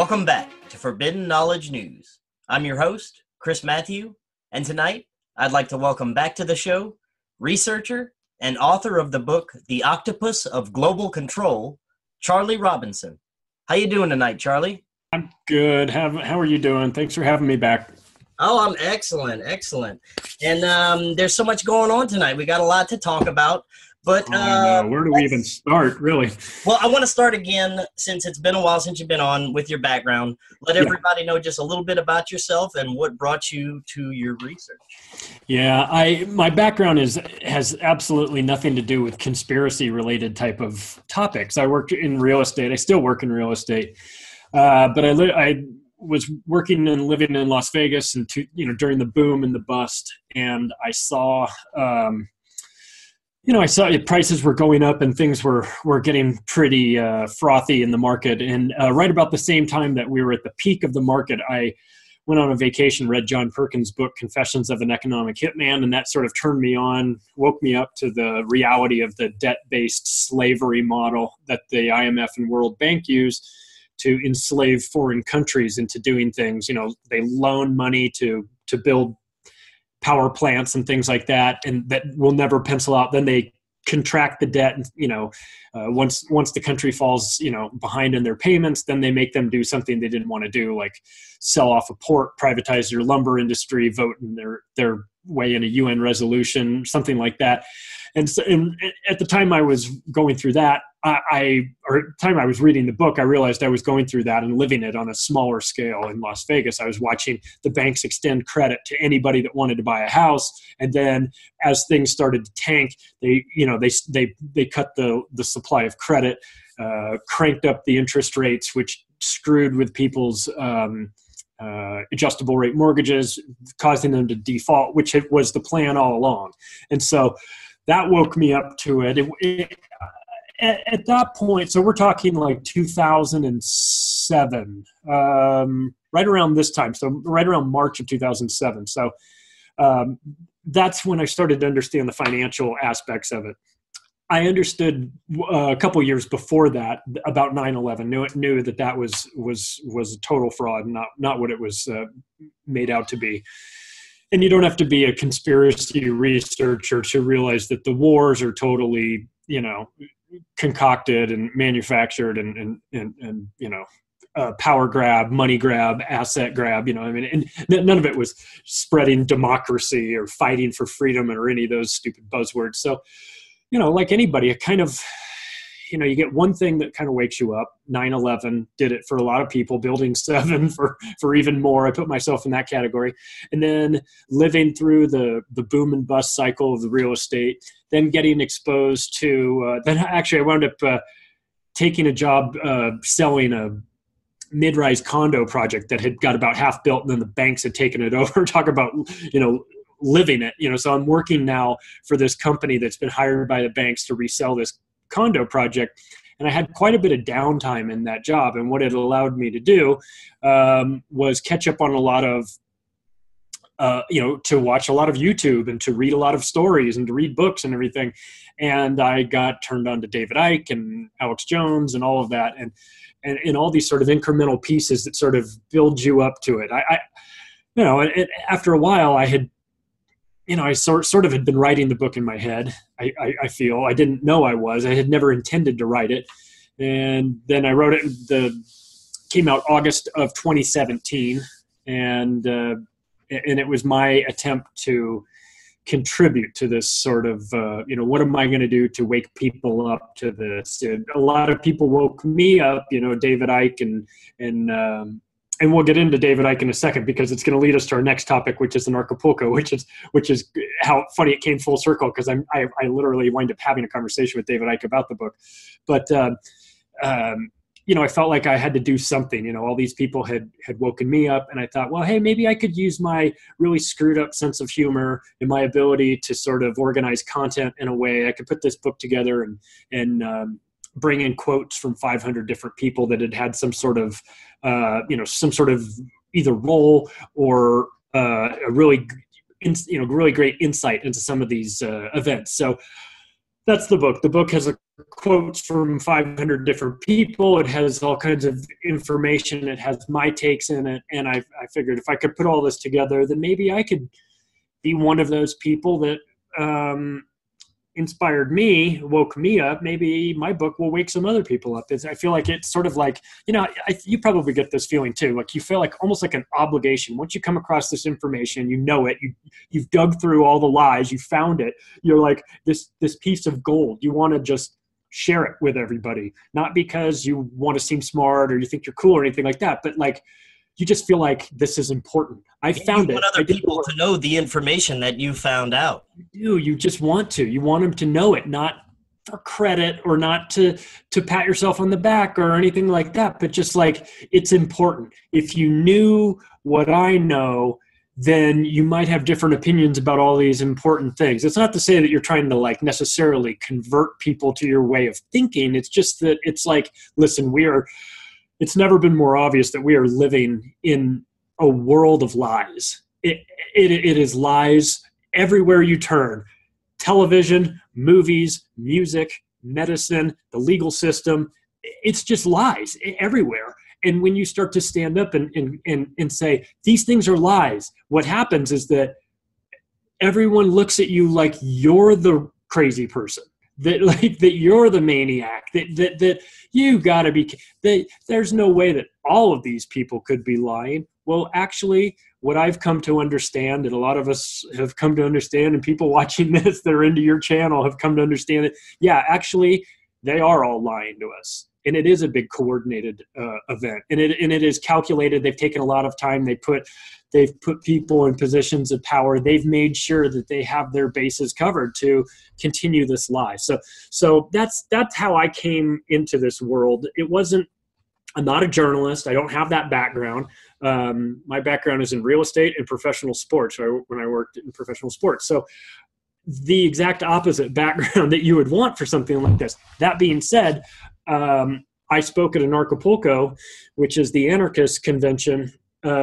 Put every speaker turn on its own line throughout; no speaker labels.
Welcome back to Forbidden Knowledge News. I'm your host, Chris Matthew, and tonight I'd like to welcome back to the show researcher and author of the book The Octopus of Global Control, Charlie Robinson. How you doing tonight, Charlie?
I'm good. How are you doing? Thanks for having me back.
Oh, I'm excellent. And there's so much going on tonight. We got a lot to talk about. But
where do we even start, really?
Well, I want to start again, since it's been a while since you've been on, with your background. Let everybody know just a little bit about yourself and what brought you to your research.
Yeah, my background has absolutely nothing to do with conspiracy-related type of topics. I worked in real estate. I still work in real estate, but I was working and living in Las Vegas, and during the boom and the bust, and I saw. I saw prices were going up and things were getting pretty frothy in the market. And right about the same time that we were at the peak of the market, I went on a vacation, read John Perkins' book, Confessions of an Economic Hitman, and that sort of turned me on, woke me up to the reality of the debt-based slavery model that the IMF and World Bank use to enslave foreign countries into doing things. They loan money to build power plants and things like that, and that will never pencil out. Then they contract the debt, and once the country falls behind in their payments, then they make them do something they didn't want to do, like sell off a port, privatize your lumber industry, vote in their way in a UN resolution, something like that. And so, at the time I was going through that, or at the time I was reading the book, I realized I was going through that and living it on a smaller scale in Las Vegas. I was watching the banks extend credit to anybody that wanted to buy a house, and then as things started to tank, they cut the supply of credit, cranked up the interest rates, which screwed with people's adjustable rate mortgages, causing them to default, which was the plan all along. And so that woke me up to it. At that point, so we're talking like 2007, right around this time, so right around March of 2007. So that's when I started to understand the financial aspects of it. I understood a couple years before that about 9/11. Knew that was a total fraud, not what it was made out to be. And you don't have to be a conspiracy researcher to realize that the wars are totally, concocted and manufactured and power grab, money grab, asset grab, and none of it was spreading democracy or fighting for freedom or any of those stupid buzzwords. So, like anybody, it kind of, you get one thing that kind of wakes you up. 9/11 did it for a lot of people, Building 7 for even more. I put myself in that category. And then living through the boom and bust cycle of the real estate, then getting exposed to, then actually I wound up taking a job selling a mid-rise condo project that had got about half built, and then the banks had taken it over. Talk about, living it. So I'm working now for this company that's been hired by the banks to resell this condo project, and I had quite a bit of downtime in that job. And what it allowed me to do was catch up on a lot of to watch a lot of YouTube and to read a lot of stories and to read books and everything. And I got turned on to David Icke and Alex Jones and all of that, and all these sort of incremental pieces that sort of build you up to it. After a while, I had, I sort of had been writing the book in my head. I feel I didn't know I had never intended to write it. And then I wrote it, came out August of 2017. And it was my attempt to contribute to this sort of, what am I going to do to wake people up to this? And a lot of people woke me up, David Icke and we'll get into David Icke in a second, because it's going to lead us to our next topic, which is Anarchapulco, which is how funny it came full circle, because I literally wind up having a conversation with David Icke about the book. But I felt like I had to do something. All these people had woken me up, and I thought, well, hey, maybe I could use my really screwed up sense of humor and my ability to sort of organize content in a way. I could put this book together and bring in quotes from 500 different people that had some sort of, some sort of either role or a really great insight into some of these events. So that's the book. The book has a quotes from 500 different people. It has all kinds of information. It has my takes in it. And I figured if I could put all this together, then maybe I could be one of those people that inspired me, woke me up. Maybe my book will wake some other people up. I feel like it's sort of like, you probably get this feeling too. Like you feel like almost like an obligation. Once you come across this information, you know it, you've dug through all the lies, you found it. You're like this piece of gold. You want to just share it with everybody, not because you want to seem smart or you think you're cool or anything like that, but like, you just feel like this is important. I found it.
You want other people to know the information that you found out.
You do. You just want to. You want them to know it, not for credit or not to pat yourself on the back or anything like that, but just like it's important. If you knew what I know, then you might have different opinions about all these important things. It's not to say that you're trying to like necessarily convert people to your way of thinking. It's just that it's like, listen, it's never been more obvious that we are living in a world of lies. It is lies everywhere you turn. Television, movies, music, medicine, the legal system. It's just lies everywhere. And when you start to stand up and say, these things are lies, what happens is that everyone looks at you like you're the crazy person. That you're the maniac, that you gotta be, there's no way that all of these people could be lying. Well, actually, what I've come to understand, and a lot of us have come to understand, and people watching this that are into your channel have come to understand that, yeah, actually, they are all lying to us. And it is a big coordinated event. And it is calculated. They've taken a lot of time. They've put people in positions of power. They've made sure that they have their bases covered to continue this lie. So that's how I came into this world. I'm not a journalist. I don't have that background. My background is in real estate and professional sports when I worked in professional sports. So the exact opposite background that you would want for something like this. That being said, I spoke at Anarchapulco, which is the anarchist convention,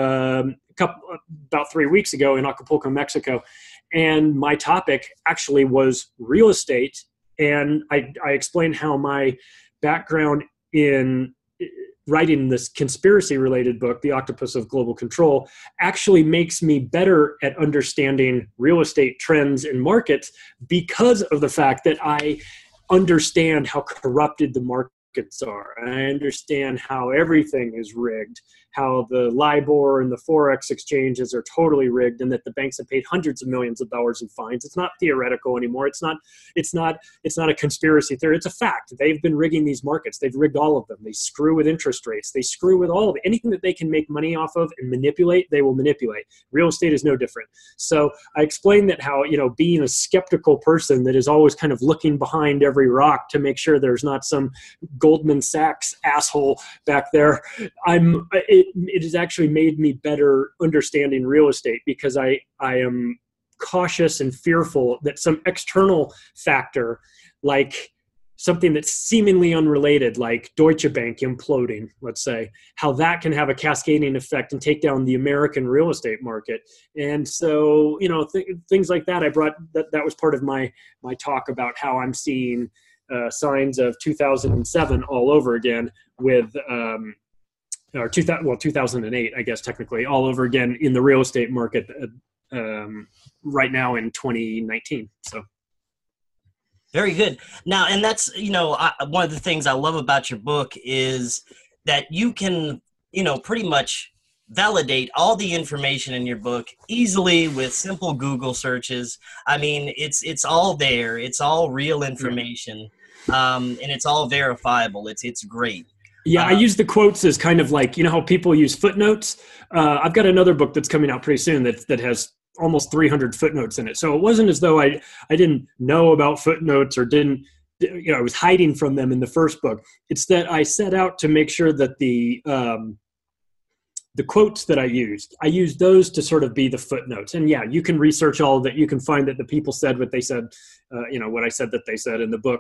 about 3 weeks ago in Acapulco, Mexico. And my topic actually was real estate. And I explained how my background in writing this conspiracy-related book, The Octopus of Global Control, actually makes me better at understanding real estate trends and markets because of the fact that I understand how corrupted the markets are. I understand how everything is rigged, how the LIBOR and the Forex exchanges are totally rigged, and that the banks have paid hundreds of millions of dollars in fines. It's not theoretical anymore. It's not a conspiracy theory. It's a fact. They've been rigging these markets. They've rigged all of them. They screw with interest rates. They screw with all of it. Anything that they can make money off of and manipulate, they will manipulate. Real estate is no different. So I explained that how, being a skeptical person that is always kind of looking behind every rock to make sure there's not some Goldman Sachs asshole back there, it has actually made me better understanding real estate because I am cautious and fearful that some external factor, like something that's seemingly unrelated, like Deutsche Bank imploding, let's say, how that can have a cascading effect and take down the American real estate market. And so, things like that, I brought that was part of my talk about how I'm seeing signs of 2007 all over again with, or 2008, I guess, technically, all over again in the real estate market right now in 2019. So.
Very good. Now, and that's, one of the things I love about your book is that you can, pretty much validate all the information in your book easily with simple Google searches. I mean, it's all there. It's all real information, and it's all verifiable. It's great.
Yeah, I use the quotes as kind of like, how people use footnotes. I've got another book that's coming out pretty soon that has almost 300 footnotes in it. So it wasn't as though I didn't know about footnotes or I was hiding from them in the first book. It's that I set out to make sure that the quotes that I used those to sort of be the footnotes. And yeah, you can research all of that. You can find that the people said what they said, what I said that they said in the book.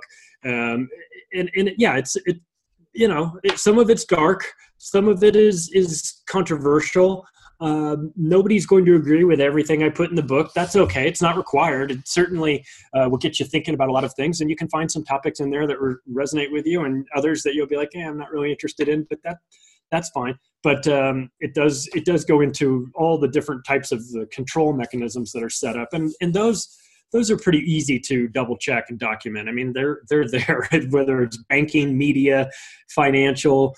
Some of it's dark, some of it is controversial. Nobody's going to agree with everything I put in the book. That's okay. It's not required. It certainly will get you thinking about a lot of things, and you can find some topics in there that resonate with you, and others that you'll be like, I'm not really interested in, but that's fine. But it does go into all the different types of the control mechanisms that are set up, and those are pretty easy to double check and document. I mean, they're there, whether it's banking, media, financial,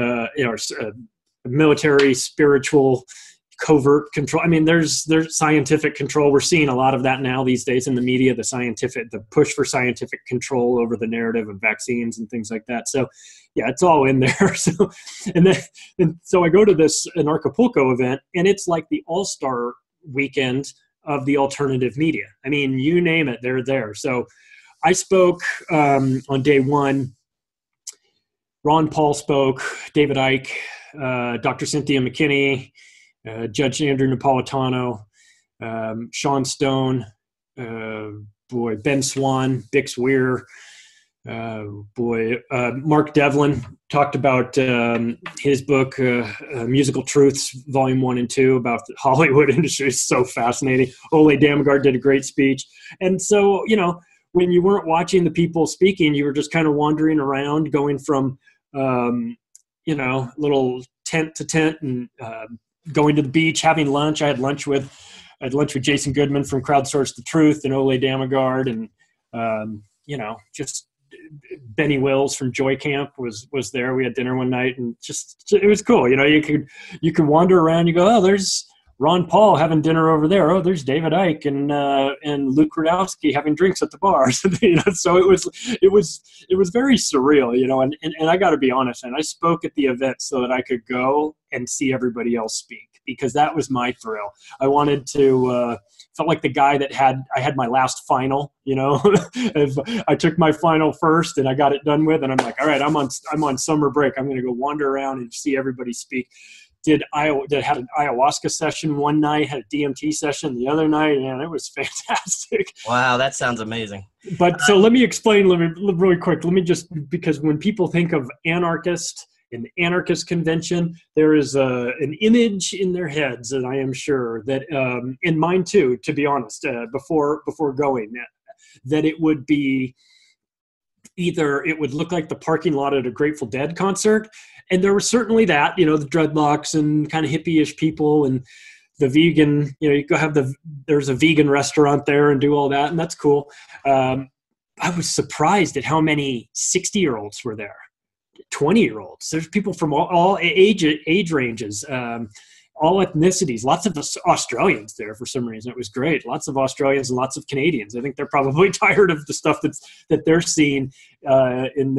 military, spiritual, covert control. I mean, there's scientific control. We're seeing a lot of that now these days in the media, the push for scientific control over the narrative of vaccines and things like that. So yeah, it's all in there. So I go to this Anarchapulco event, and it's like the all-star weekend of the alternative media. I mean, you name it, they're there. So I spoke on day one. Ron Paul spoke, David Icke, Dr. Cynthia McKinney, Judge Andrew Napolitano, Sean Stone, Ben Swan, Bix Weir, Mark Devlin talked about his book, Musical Truths, Volume 1 and 2, about the Hollywood industry. It's so fascinating. Ole Dammegard did a great speech. And so, when you weren't watching the people speaking, you were just kind of wandering around, going from, little tent to tent, and going to the beach, having lunch. I had lunch with Jason Goodman from Crowdsource the Truth, and Ole Dammegard, and just Benny Wills from Joy Camp was there. We had dinner one night, and just it was cool. You could wander around. You go, oh, there's Ron Paul having dinner over there. Oh, there's David Icke and Luke Rudowski having drinks at the bar. So it was very surreal. And I got to be honest. And I spoke at the event so that I could go and see everybody else speak, because that was my thrill. I wanted to. Felt like the guy that I had my last final. I took my final first and I got it done with, and I'm like, all right, I'm on summer break. I'm going to go wander around and see everybody speak. Had an ayahuasca session one night, had a DMT session the other night, and it was fantastic.
Wow, that sounds amazing.
But so let me explain really quick. Because when people think of anarchist, in the anarchist convention, there is an image in their heads, and I am sure that in mine too, to be honest, before going, that it would be either it would look like the parking lot at a Grateful Dead concert, and there was certainly that, the dreadlocks and kind of hippie-ish people, and the vegan, you go there's a vegan restaurant there and do all that, and that's cool. I was surprised at how many 60-year-olds were there. 20-year-olds. There's people from all age ranges, all ethnicities, lots of Australians there for some reason. It was great. Lots of Australians and lots of Canadians. I think they're probably tired of the stuff that they're seeing in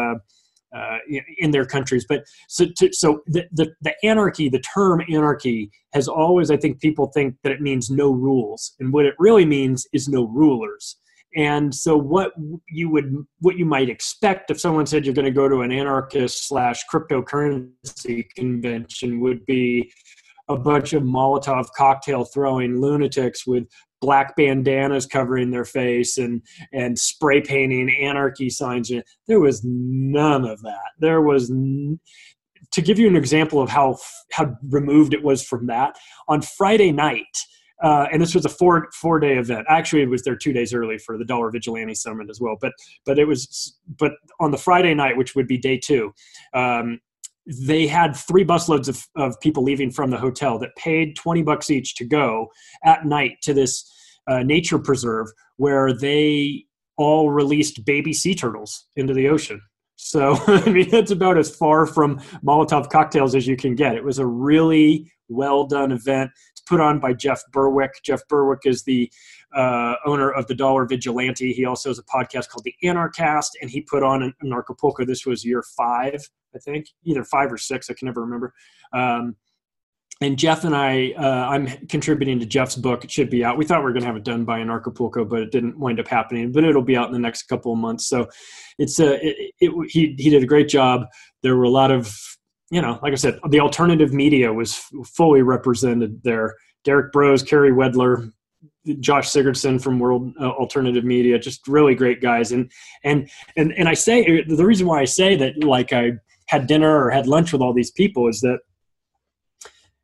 their countries. But so the anarchy, the term anarchy, has always, I think people think that it means no rules, and what it really means is no rulers. And so what you might expect if someone said you're going to go to an anarchist / cryptocurrency convention would be a bunch of Molotov cocktail throwing lunatics with black bandanas covering their face and spray painting anarchy signs. There was none of that. There was to give you an example of how removed it was from that, on Friday night, and this was a four-day event. Actually, it was there 2 days early for the Dollar Vigilante Summit as well. But on the Friday night, which would be day two, they had 3 busloads of people leaving from the hotel that paid $20 each to go at night to this nature preserve where they all released baby sea turtles into the ocean. So, I mean, that's about as far from Molotov cocktails as you can get. It was a really well-done event. It's put on by Jeff Berwick. Jeff Berwick is the owner of the Dollar Vigilante. He also has a podcast called The Anarchast, and he put on an Anarchapulco. This was year 5, I think, either 5 or 6. I can never remember. And Jeff and I'm contributing to Jeff's book. It should be out. We thought we were going to have it done by Anarchapulco, but it didn't wind up happening. But it'll be out in the next couple of months. So he did a great job. There were a lot of, like I said, the alternative media was fully represented there. Derek Brose, Kerry Wedler, Josh Sigurdson from World Alternative Media, just really great guys. And I say, the reason why I say that, like, I had dinner or had lunch with all these people is that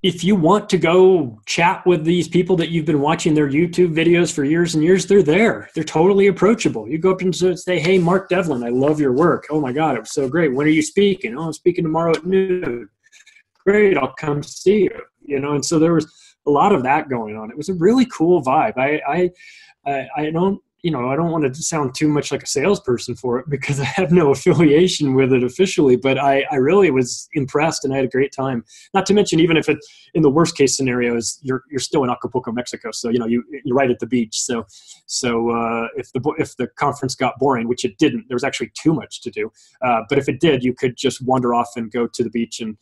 if you want to go chat with these people that you've been watching their YouTube videos for years and years, they're there. They're totally approachable. You go up and say, hey, Mark Devlin, I love your work. Oh my God, it was so great. When are you speaking? Oh, I'm speaking tomorrow at noon. Great, I'll come see you. And so there was a lot of that going on. It was a really cool vibe. I don't want to sound too much like a salesperson for it because I have no affiliation with it officially, but I really was impressed and I had a great time. Not to mention, even if it, in the worst case scenarios, you're still in Acapulco, Mexico. So, you're right at the beach. So if the conference got boring, which it didn't, there was actually too much to do. But if it did, you could just wander off and go to the beach and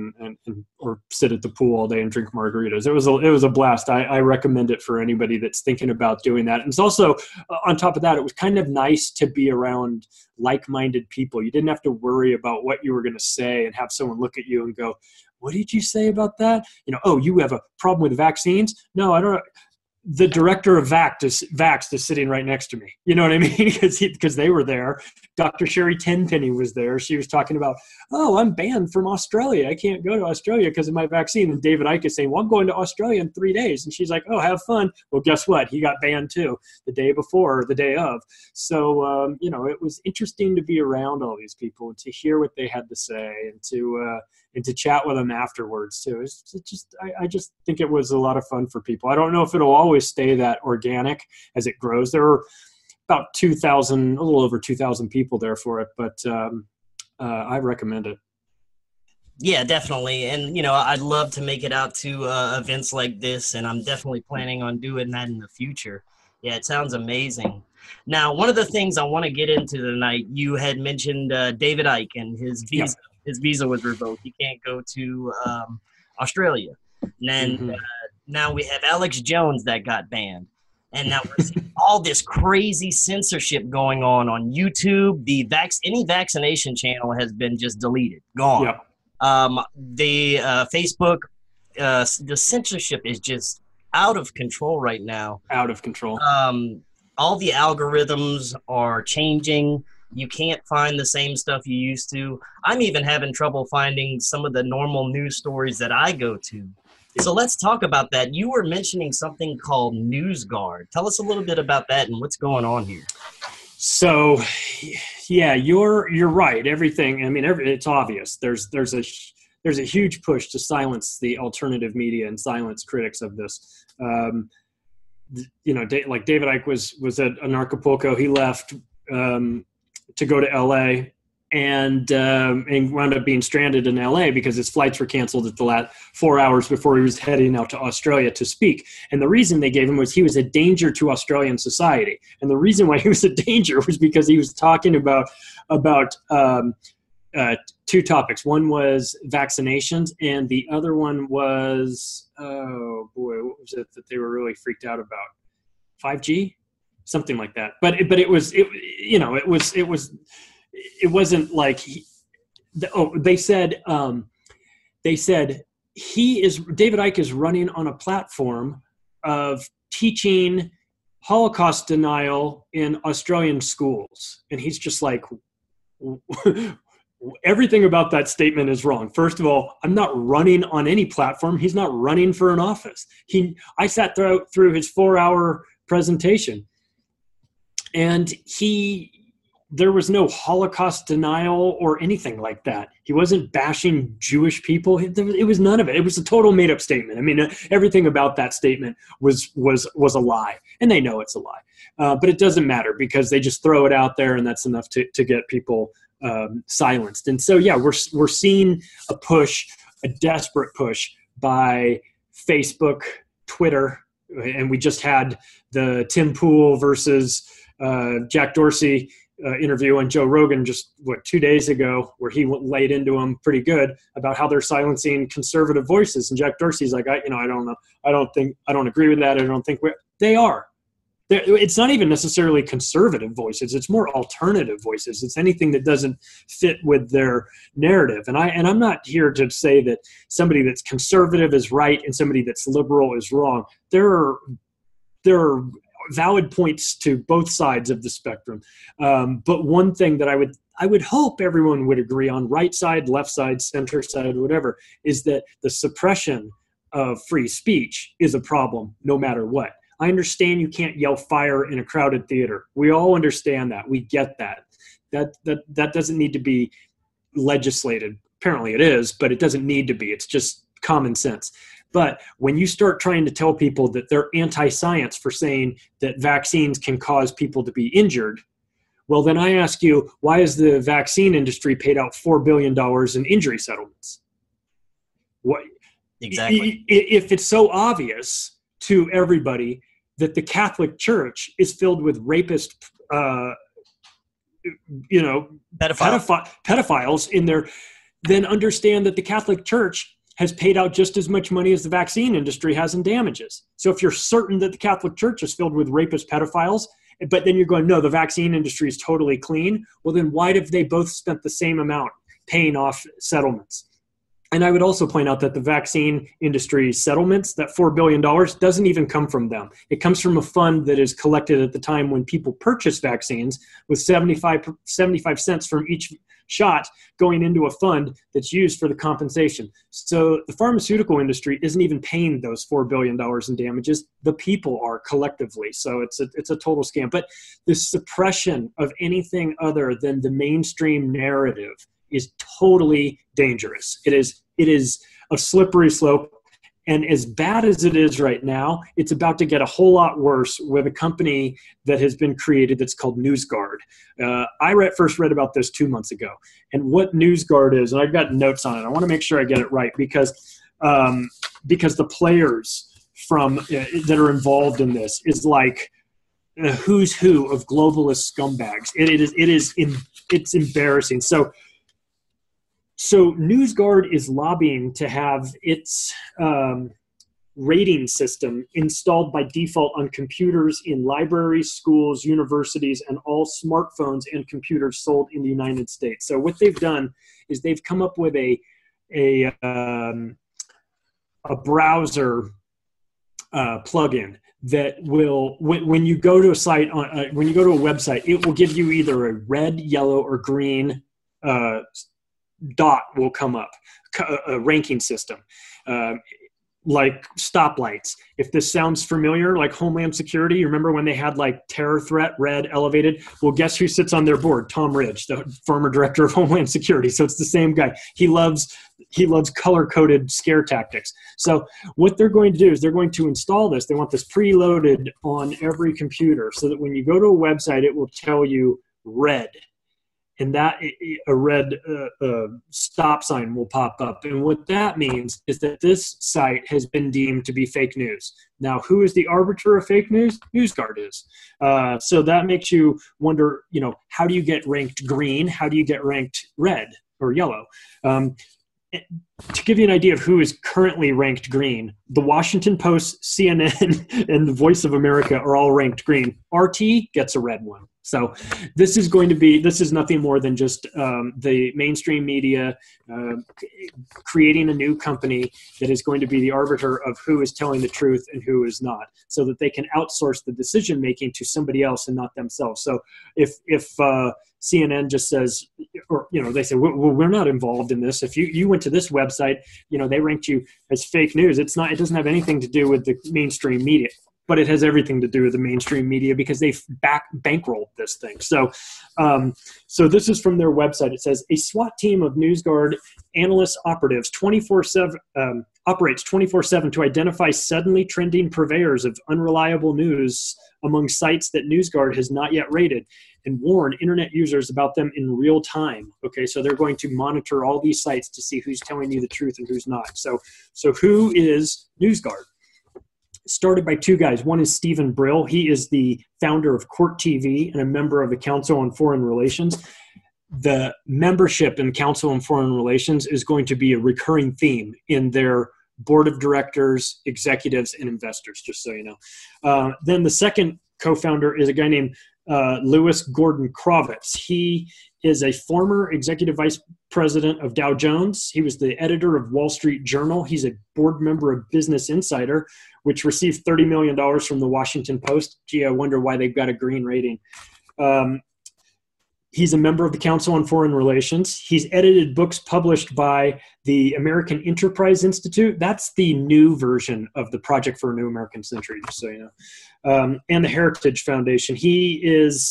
or sit at the pool all day and drink margaritas. It was a blast. I recommend it for anybody that's thinking about doing that. And it's also, on top of that, it was kind of nice to be around like-minded people. You didn't have to worry about what you were going to say and have someone look at you and go, what did you say about that? Oh, you have a problem with vaccines? No, I don't. The director of Vaxxed is sitting right next to me. You know what I mean? Because they were there. Dr. Sherry Tenpenny was there. She was talking about, oh, I'm banned from Australia. I can't go to Australia because of my vaccine. And David Icke is saying, well, I'm going to Australia in 3 days. And she's like, oh, have fun. Well, guess what? He got banned too, the day before or the day of. So, it was interesting to be around all these people and to hear what they had to say and to chat with them afterwards too. I just think it was a lot of fun for people. I don't know if it'll always stay that organic as it grows. There were about 2,000, a little over 2,000 people there for it, but I recommend it.
Yeah, definitely. And, I'd love to make it out to events like this, and I'm definitely planning on doing that in the future. Yeah, it sounds amazing. Now, one of the things I want to get into tonight, you had mentioned David Icke and his visa. Yep. His visa was revoked. He can't go to Australia. And then now we have Alex Jones that got banned. And now we're seeing all this crazy censorship going on YouTube. Any vaccination channel has been just deleted, gone.
Yep.
The Facebook, the censorship is just out of control right now.
Out of control.
All the algorithms are changing. You can't find the same stuff you used to. I'm even having trouble finding some of the normal news stories that I go to. So let's talk about that. You were mentioning something called NewsGuard. Tell us a little bit about that and what's going on here.
So, yeah, you're right. Everything. I mean, it's obvious. There's a huge push to silence the alternative media and silence critics of this. Like David Icke was at Acapulco. He left to go to LA and wound up being stranded in LA because his flights were canceled at the last 4 hours before he was heading out to Australia to speak. And the reason they gave him was he was a danger to Australian society. And the reason why he was a danger was because he was talking about two topics. One was vaccinations, and the other one was, oh boy, what was it that they were really freaked out about? 5G? Something like that. But it wasn't like they said David Icke is running on a platform of teaching Holocaust denial in Australian schools, and he's just like, everything about that statement is wrong. First of all, I'm not running on any platform. He's not running for an office. I sat through his 4-hour presentation, and there was no Holocaust denial or anything like that. He wasn't bashing Jewish people. It was none of it. It was a total made-up statement. I mean, everything about that statement was a lie, and they know it's a lie. But it doesn't matter because they just throw it out there, and that's enough to get people silenced. And so, yeah, we're seeing a desperate push by Facebook, Twitter, and we just had the Tim Pool versus Jack Dorsey interview on Joe Rogan just 2 days ago, where he laid into him pretty good about how they're silencing conservative voices. And Jack Dorsey's like, I don't know. I don't agree with that. I don't think they are. It's not even necessarily conservative voices. It's more alternative voices. It's anything that doesn't fit with their narrative. And I'm not here to say that somebody that's conservative is right and somebody that's liberal is wrong. There are valid points to both sides of the spectrum. But one thing that I would hope everyone would agree on, right side, left side, center side, whatever, is that the suppression of free speech is a problem no matter what. I understand you can't yell fire in a crowded theater. We all understand that. We get that. That doesn't need to be legislated. Apparently it is, but it doesn't need to be. It's just common sense. But when you start trying to tell people that they're anti-science for saying that vaccines can cause people to be injured, well, then I ask you, why has the vaccine industry paid out $4 billion in injury settlements? What,
exactly.
If it's so obvious to everybody that the Catholic Church is filled with rapist, pedophiles in there, then understand that the Catholic Church has paid out just as much money as the vaccine industry has in damages. So if you're certain that the Catholic Church is filled with rapist pedophiles, but then you're going, no, the vaccine industry is totally clean, well, then why have they both spent the same amount paying off settlements? And I would also point out that the vaccine industry settlements, that $4 billion, doesn't even come from them. It comes from a fund that is collected at the time when people purchase vaccines, with 75 cents from each shot going into a fund that's used for the compensation. So the pharmaceutical industry isn't even paying those $4 billion in damages. The people are collectively. So it's a total scam. But the suppression of anything other than the mainstream narrative is totally dangerous. It is a slippery slope. And as bad as it is right now, it's about to get a whole lot worse with a company that has been created that's called NewsGuard. I first read about this 2 months ago. And what NewsGuard is, and I've got notes on it. I want to make sure I get it right because the players that are involved in this is like a who's who of globalist scumbags. It's embarrassing. So NewsGuard is lobbying to have its rating system installed by default on computers in libraries, schools, universities, and all smartphones and computers sold in the United States. So what they've done is they've come up with a browser plugin that will, when you go to a site when you go to a website, it will give you either a red, yellow, or green dot will come up, a ranking system, like stoplights. If this sounds familiar, like Homeland Security, you remember when they had like terror threat, red, elevated? Well, guess who sits on their board? Tom Ridge, the former director of Homeland Security. So it's the same guy. He loves color-coded scare tactics. So what they're going to do is they're going to install this. They want this preloaded on every computer so that when you go to a website, it will tell you red. And that a red stop sign will pop up. And what that means is that this site has been deemed to be fake news. Now, who is the arbiter of fake news? NewsGuard is. So that makes you wonder, how do you get ranked green? How do you get ranked red or yellow? To give you an idea of who is currently ranked green, the Washington Post, CNN, and the Voice of America are all ranked green. RT gets a red one. So this is nothing more than just the mainstream media creating a new company that is going to be the arbiter of who is telling the truth and who is not, so that they can outsource the decision making to somebody else and not themselves. So if CNN just says, or they say, well, we're not involved in this. If you went to this website, they ranked you as fake news. It doesn't have anything to do with the mainstream media. But it has everything to do with the mainstream media because they've bankrolled this thing. So this is from their website. It says, a SWAT team of NewsGuard analysts operatives operates 24/7 to identify suddenly trending purveyors of unreliable news among sites that NewsGuard has not yet rated and warn internet users about them in real time. Okay, so they're going to monitor all these sites to see who's telling you the truth and who's not. So who is NewsGuard? Started by two guys. One is Stephen Brill. He is the founder of Court TV and a member of the Council on Foreign Relations. The membership in Council on Foreign Relations is going to be a recurring theme in their board of directors, executives, and investors, just so you know. Then the second co-founder is a guy named Lewis Gordon Kravitz. He is a former executive vice president of Dow Jones. He was the editor of Wall Street Journal. He's a board member of Business Insider, which received $30 million from the Washington Post. Gee, I wonder why they've got a green rating. He's a member of the Council on Foreign Relations. He's edited books published by the American Enterprise Institute. That's the new version of the Project for a New American Century, just so you know. And the Heritage Foundation. He's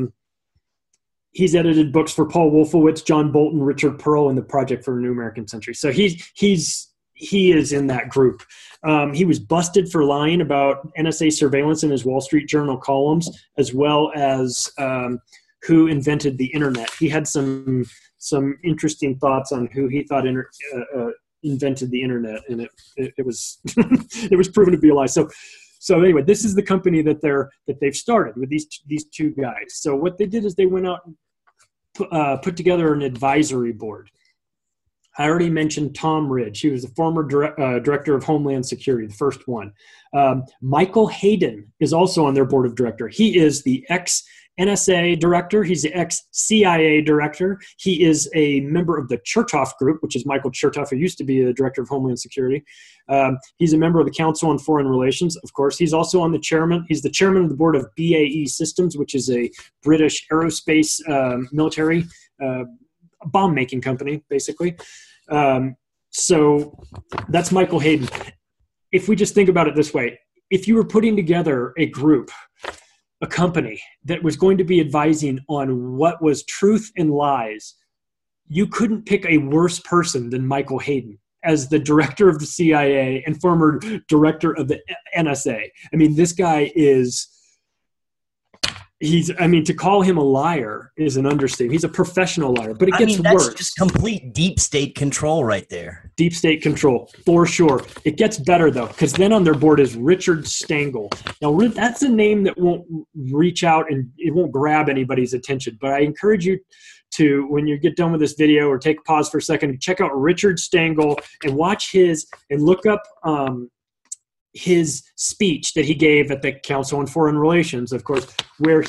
edited books for Paul Wolfowitz, John Bolton, Richard Pearl, and the Project for a New American Century. So he is in that group. He was busted for lying about NSA surveillance in his Wall Street Journal columns, as well as who invented the internet. He had some interesting thoughts on who he thought invented the internet, and it was it was proven to be a lie. So anyway, this is the company that they've started with these two guys. So what they did is they went out and put together an advisory board. I already mentioned Tom Ridge. He was the former director of Homeland Security, the first one. Michael Hayden is also on their board of directors. He is the ex-NSA director. He's the ex-CIA director. He is a member of the Chertoff Group, which is Michael Chertoff, who used to be the director of Homeland Security. He's a member of the Council on Foreign Relations, of course. He's also he's the chairman of the board of BAE Systems, which is a British aerospace military bomb-making company, basically. So that's Michael Hayden. If we just think about it this way, if you were putting together a group, a company that was going to be advising on what was truth and lies, you couldn't pick a worse person than Michael Hayden as the director of the CIA and former director of the NSA. I mean, this guy is... to call him a liar is an understatement. He's a professional liar, but it gets worse.
That's just complete deep state control right there.
Deep state control, for sure. It gets better, though, because then on their board is Richard Stengel. Now, that's a name that won't reach out and it won't grab anybody's attention, but I encourage you to, when you get done with this video or take a pause for a second, check out Richard Stengel and watch and look up his speech that he gave at the Council on Foreign Relations, of course, where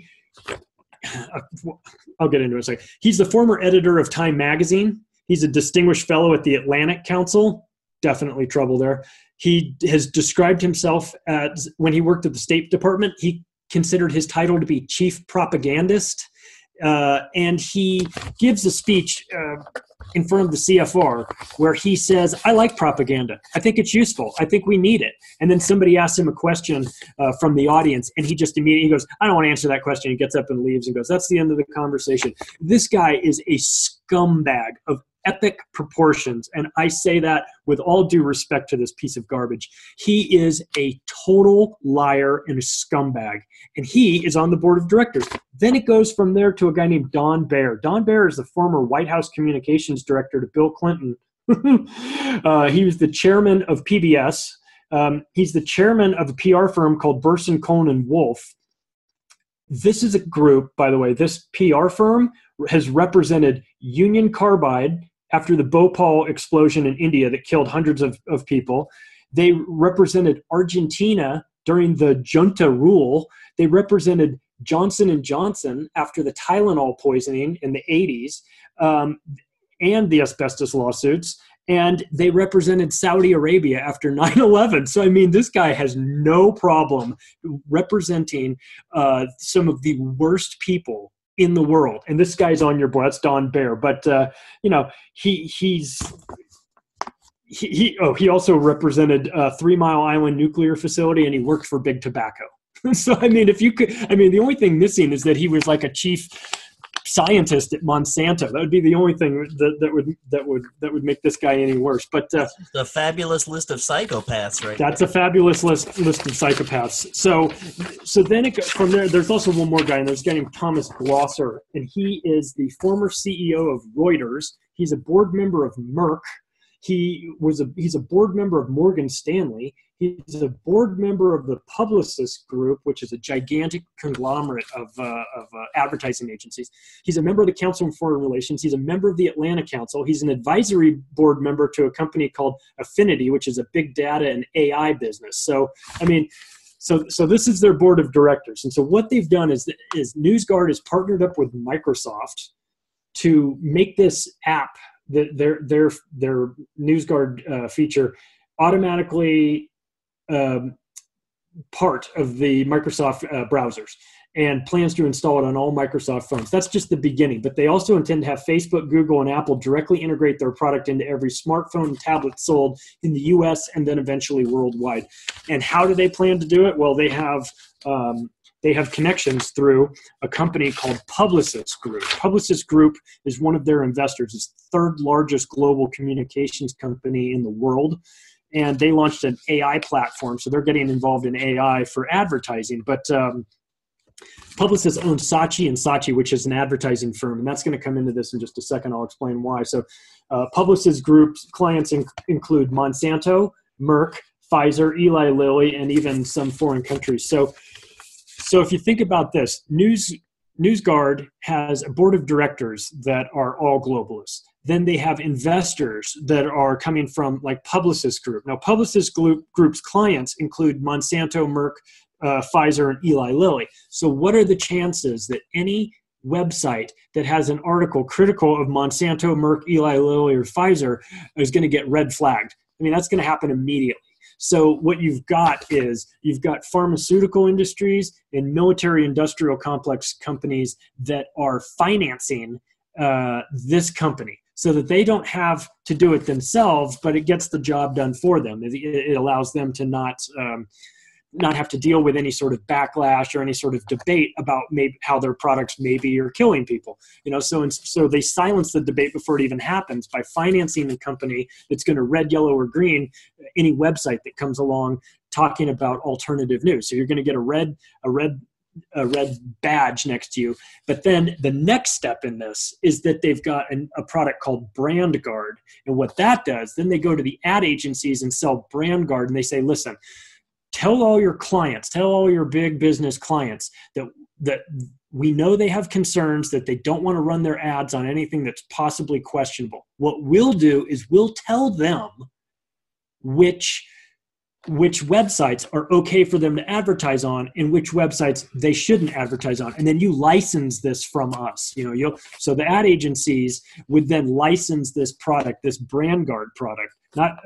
I'll get into it in a second. He's the former editor of Time Magazine. He's a distinguished fellow at the Atlantic Council. Definitely trouble there. He has described himself as, when he worked at the State Department, he considered his title to be chief propagandist. And he gives a speech in front of the CFR where he says, I like propaganda. I think it's useful. I think we need it. And then somebody asks him a question from the audience, and he just immediately goes, I don't want to answer that question. He gets up and leaves and goes, that's the end of the conversation. This guy is a scumbag of epic proportions, and I say that with all due respect to this piece of garbage. He is a total liar and a scumbag, and he is on the board of directors. Then it goes from there to a guy named Don Baer. Don Baer is the former White House communications director to Bill Clinton. He was the chairman of PBS. He's the chairman of a PR firm called Burson, Cohn & Wolfe. This is a group, by the way, this PR firm has represented Union Carbide after the Bhopal explosion in India that killed hundreds of people. They represented Argentina during the junta rule. They represented Johnson & Johnson after the Tylenol poisoning in the 80s and the asbestos lawsuits. And they represented Saudi Arabia after 9/11. So, I mean, this guy has no problem representing some of the worst people in the world. And this guy's on your board. That's Don Baer. But, he also represented 3 Mile Island nuclear facility, and he worked for Big Tobacco. So, I mean, the only thing missing is that he was like a chief scientist at Monsanto. That would be the only thing that would make this guy any worse. But
that's a fabulous list of psychopaths, right?
That's a fabulous list of psychopaths. So then from there, there's also one more guy, and there's a guy named Thomas Glosser, and he is the former CEO of Reuters. He's a board member of Merck. He's a board member of Morgan Stanley. He's a board member of the Publicis Group, which is a gigantic conglomerate of advertising agencies. He's a member of the Council on Foreign Relations. He's a member of the Atlanta Council. He's an advisory board member to a company called Affinity, which is a big data and AI business. So, I mean, so this is their board of directors. And so what they've done is NewsGuard has partnered up with Microsoft to make this app, their NewsGuard feature, automatically part of the Microsoft browsers. and plans to install it on all Microsoft phones. That's just the beginning, but they also intend to have Facebook, Google, and Apple directly integrate their product into every smartphone and tablet sold in the US and then eventually worldwide. And how do they plan to do it? Well, they have connections through a company called Publicis Group. Publicis Group is one of their investors. It's the third largest global communications company in the world. And they launched an AI platform. So they're getting involved in AI for advertising. But Publicis owns Saatchi & Saatchi, which is an advertising firm. And that's going to come into this in just a second. I'll explain why. So Publicis Group's clients include Monsanto, Merck, Pfizer, Eli Lilly, and even some foreign countries. So if you think about this, NewsGuard has a board of directors that are all globalists. Then they have investors that are coming from like Publicis Group. Now, Publicis Group's clients include Monsanto, Merck, Pfizer, and Eli Lilly. So what are the chances that any website that has an article critical of Monsanto, Merck, Eli Lilly, or Pfizer is going to get red flagged? I mean, that's going to happen immediately. So what you've got is you've got pharmaceutical industries and military industrial complex companies that are financing this company so that they don't have to do it themselves, but it gets the job done for them. It allows them to not have to deal with any sort of backlash or any sort of debate about maybe how their products maybe are killing people. So they silence the debate before it even happens by financing the company that's going to red, yellow, or green any website that comes along talking about alternative news. So you're going to get a red badge next to you. But then the next step in this is that they've got a product called BrandGuard. And what that does, then they go to the ad agencies and sell BrandGuard, and they say, listen, tell all your clients, tell all your big business clients that we know they have concerns, that they don't want to run their ads on anything that's possibly questionable. What we'll do is we'll tell them which websites are okay for them to advertise on and which websites they shouldn't advertise on. And then you license this from us. So the ad agencies would then license this product, this BrandGuard product, not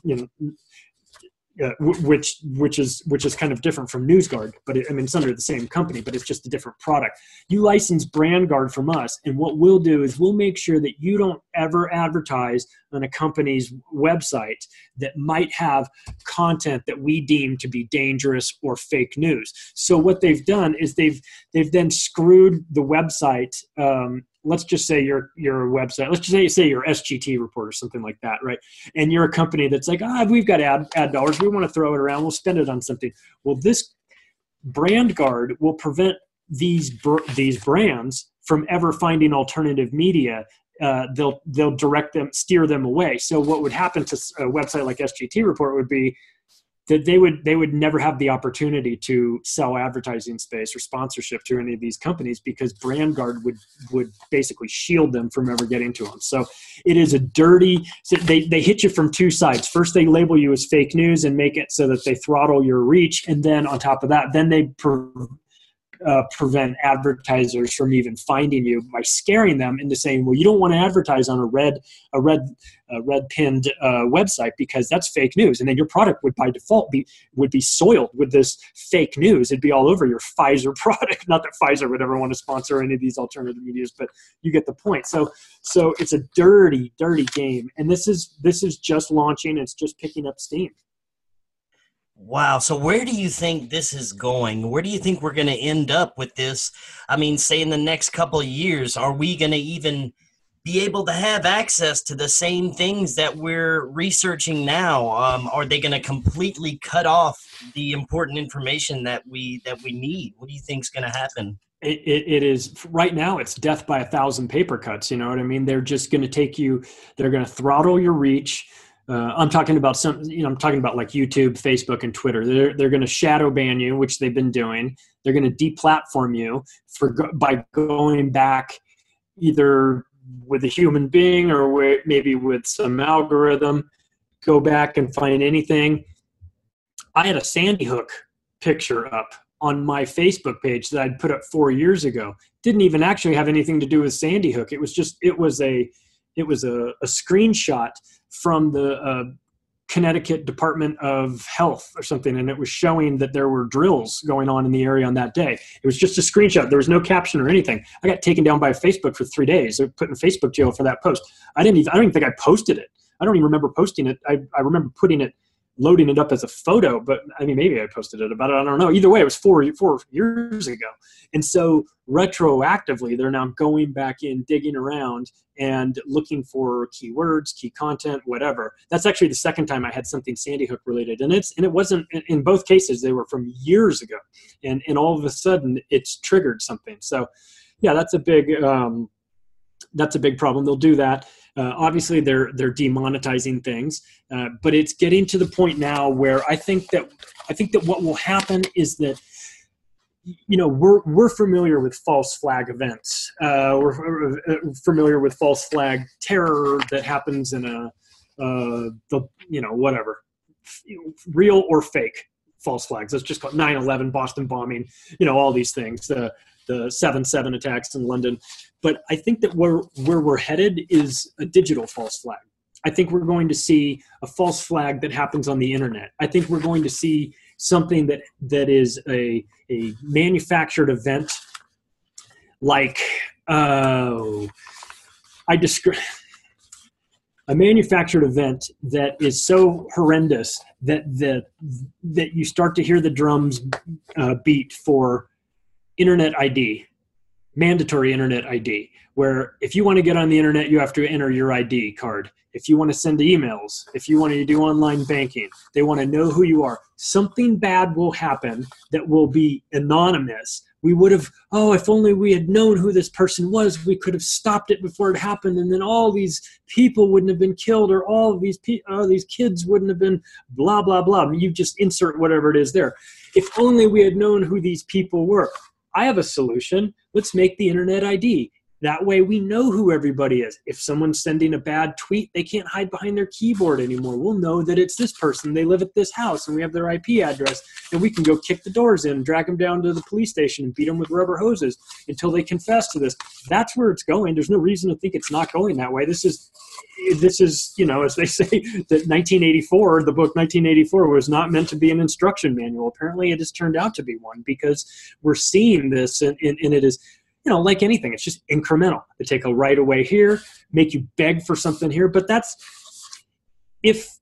which is kind of different from NewsGuard, but it's under the same company, but it's just a different product. You license BrandGuard from us, and what we'll do is we'll make sure that you don't ever advertise on a company's website that might have content that we deem to be dangerous or fake news. So what they've done is they've then screwed the website. Let's just say your website, let's just say your SGT report or something like that, right? And you're a company that's like, we've got ad dollars, we want to throw it around, we'll spend it on something. Well, this BrandGuard will prevent these brands from ever finding alternative media. They'll steer them away. So what would happen to a website like SGT report would be that they would never have the opportunity to sell advertising space or sponsorship to any of these companies because BrandGuard would basically shield them from ever getting to them. So it is they hit you from two sides. First, they label you as fake news and make it so that they throttle your reach. And then on top of that, then they prevent advertisers from even finding you by scaring them into saying, well, you don't want to advertise on a red pinned website because that's fake news. And then your product would by default be soiled with this fake news. It'd be all over your Pfizer product. Not that Pfizer would ever want to sponsor any of these alternative medias, but you get the point. So it's a dirty, dirty game. And this is just launching. It's just picking up steam.
Wow. So where do you think this is going? Where do you think we're going to end up with this? Say in the next couple of years, are we going to even be able to have access to the same things that we're researching now? Are they going to completely cut off the important information that we need? What do you think is going to happen?
It is right now. It's death by 1,000 paper cuts. You know what I mean? They're just going to they're going to throttle your reach. I'm talking about I'm talking about like YouTube, Facebook, and Twitter. They're going to shadow ban you, which they've been doing. They're going to deplatform you by going back either with a human being or maybe with some algorithm. Go back and find anything. I had a Sandy Hook picture up on my Facebook page that I'd put up 4 years ago. Didn't even actually have anything to do with Sandy Hook. It was a screenshot from the Connecticut Department of Health or something, and it was showing that there were drills going on in the area on that day. It was just a screenshot. There was no caption or anything. I got taken down by Facebook for 3 days. I was put in Facebook jail for that post. I don't even think I posted it. I don't even remember posting it. I remember loading it up as a photo, but I mean, maybe I posted it about it. I don't know. Either way, it was four years ago. And so retroactively, they're now going back in, digging around and looking for keywords, key content, whatever. That's actually the second time I had something Sandy Hook related. And it wasn't, in both cases, they were from years ago. And all of a sudden it's triggered something. So yeah, that's a big problem. They'll do that. Obviously, they're demonetizing things, but it's getting to the point now where I think that what will happen is that, you know, we're familiar with false flag events. We're familiar with false flag terror that happens in whatever, real or fake false flags. Let's just call it 9/11, Boston bombing, you know, all these things. The 7/7 attacks in London. But I think that where we're headed is a digital false flag. I think we're going to see a false flag that happens on the internet. I think we're going to see something that is a manufactured event, like a manufactured event that is so horrendous that you start to hear the drums beat for internet ID, mandatory internet ID, where if you want to get on the internet, you have to enter your ID card. If you want to send emails, if you want to do online banking, they want to know who you are. Something bad will happen that will be anonymous. We would have, if only we had known who this person was, we could have stopped it before it happened, and then all these people wouldn't have been killed, or all of these kids wouldn't have been blah, blah, blah. You just insert whatever it is there. If only we had known who these people were. I have a solution. Let's make the internet ID. That way we know who everybody is. If someone's sending a bad tweet, they can't hide behind their keyboard anymore. We'll know that it's this person. They live at this house, and we have their IP address, and we can go kick the doors in, drag them down to the police station, and beat them with rubber hoses until they confess to this. That's where it's going. There's no reason to think it's not going that way. This is, you know, as they say, that the book 1984 was not meant to be an instruction manual. Apparently it has turned out to be one, because we're seeing this, and it is, you know, like anything, it's just incremental. They take a right away here, make you beg for something here. But that's, if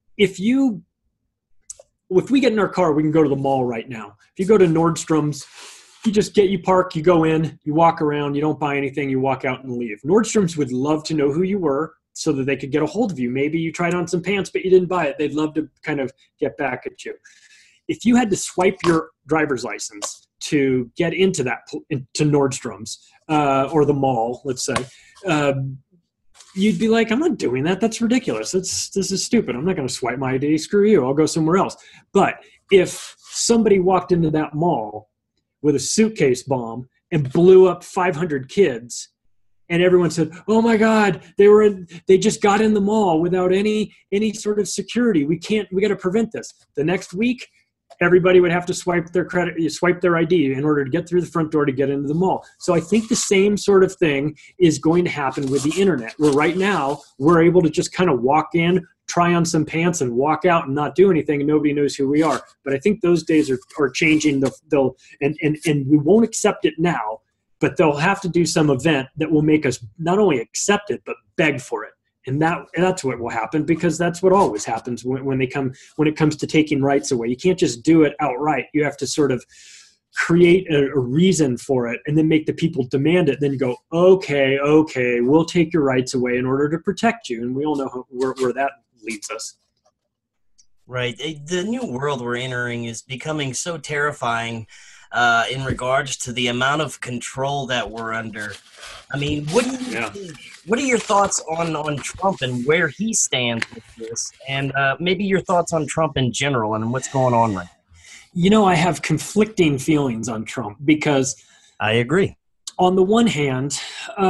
we get in our car, we can go to the mall right now. If you go to Nordstrom's, you park, you go in, you walk around, you don't buy anything, you walk out and leave. Nordstrom's would love to know who you were so that they could get a hold of you. Maybe you tried on some pants, but you didn't buy it. They'd love to kind of get back at you. If you had to swipe your driver's license to get into Nordstrom's or the mall, let's say, you'd be like, I'm not doing that. That's ridiculous. This is stupid. I'm not going to swipe my ID. Screw you. I'll go somewhere else. But if somebody walked into that mall with a suitcase bomb and blew up 500 kids, and everyone said, "Oh my God, they just got in the mall without any sort of security. We got to prevent this." The next week, everybody would have to swipe their ID in order to get through the front door to get into the mall. So I think the same sort of thing is going to happen with the internet, where right now we're able to just kind of walk in, try on some pants, and walk out and not do anything, and nobody knows who we are. But I think those days are changing. And we won't accept it now, but they'll have to do some event that will make us not only accept it, but beg for it. And that's what will happen, because that's what always happens when it comes to taking rights away. You can't just do it outright. You have to sort of create a reason for it, and then make the people demand it. Then go, okay, we'll take your rights away in order to protect you. And we all know where that leads us.
Right. The new world we're entering is becoming so terrifying in regards to the amount of control that we're under. I mean, what are your thoughts on Trump and where he stands with this? And maybe your thoughts on Trump in general and what's going on right now?
You know, I have conflicting feelings on Trump, because
I agree.
On the one hand,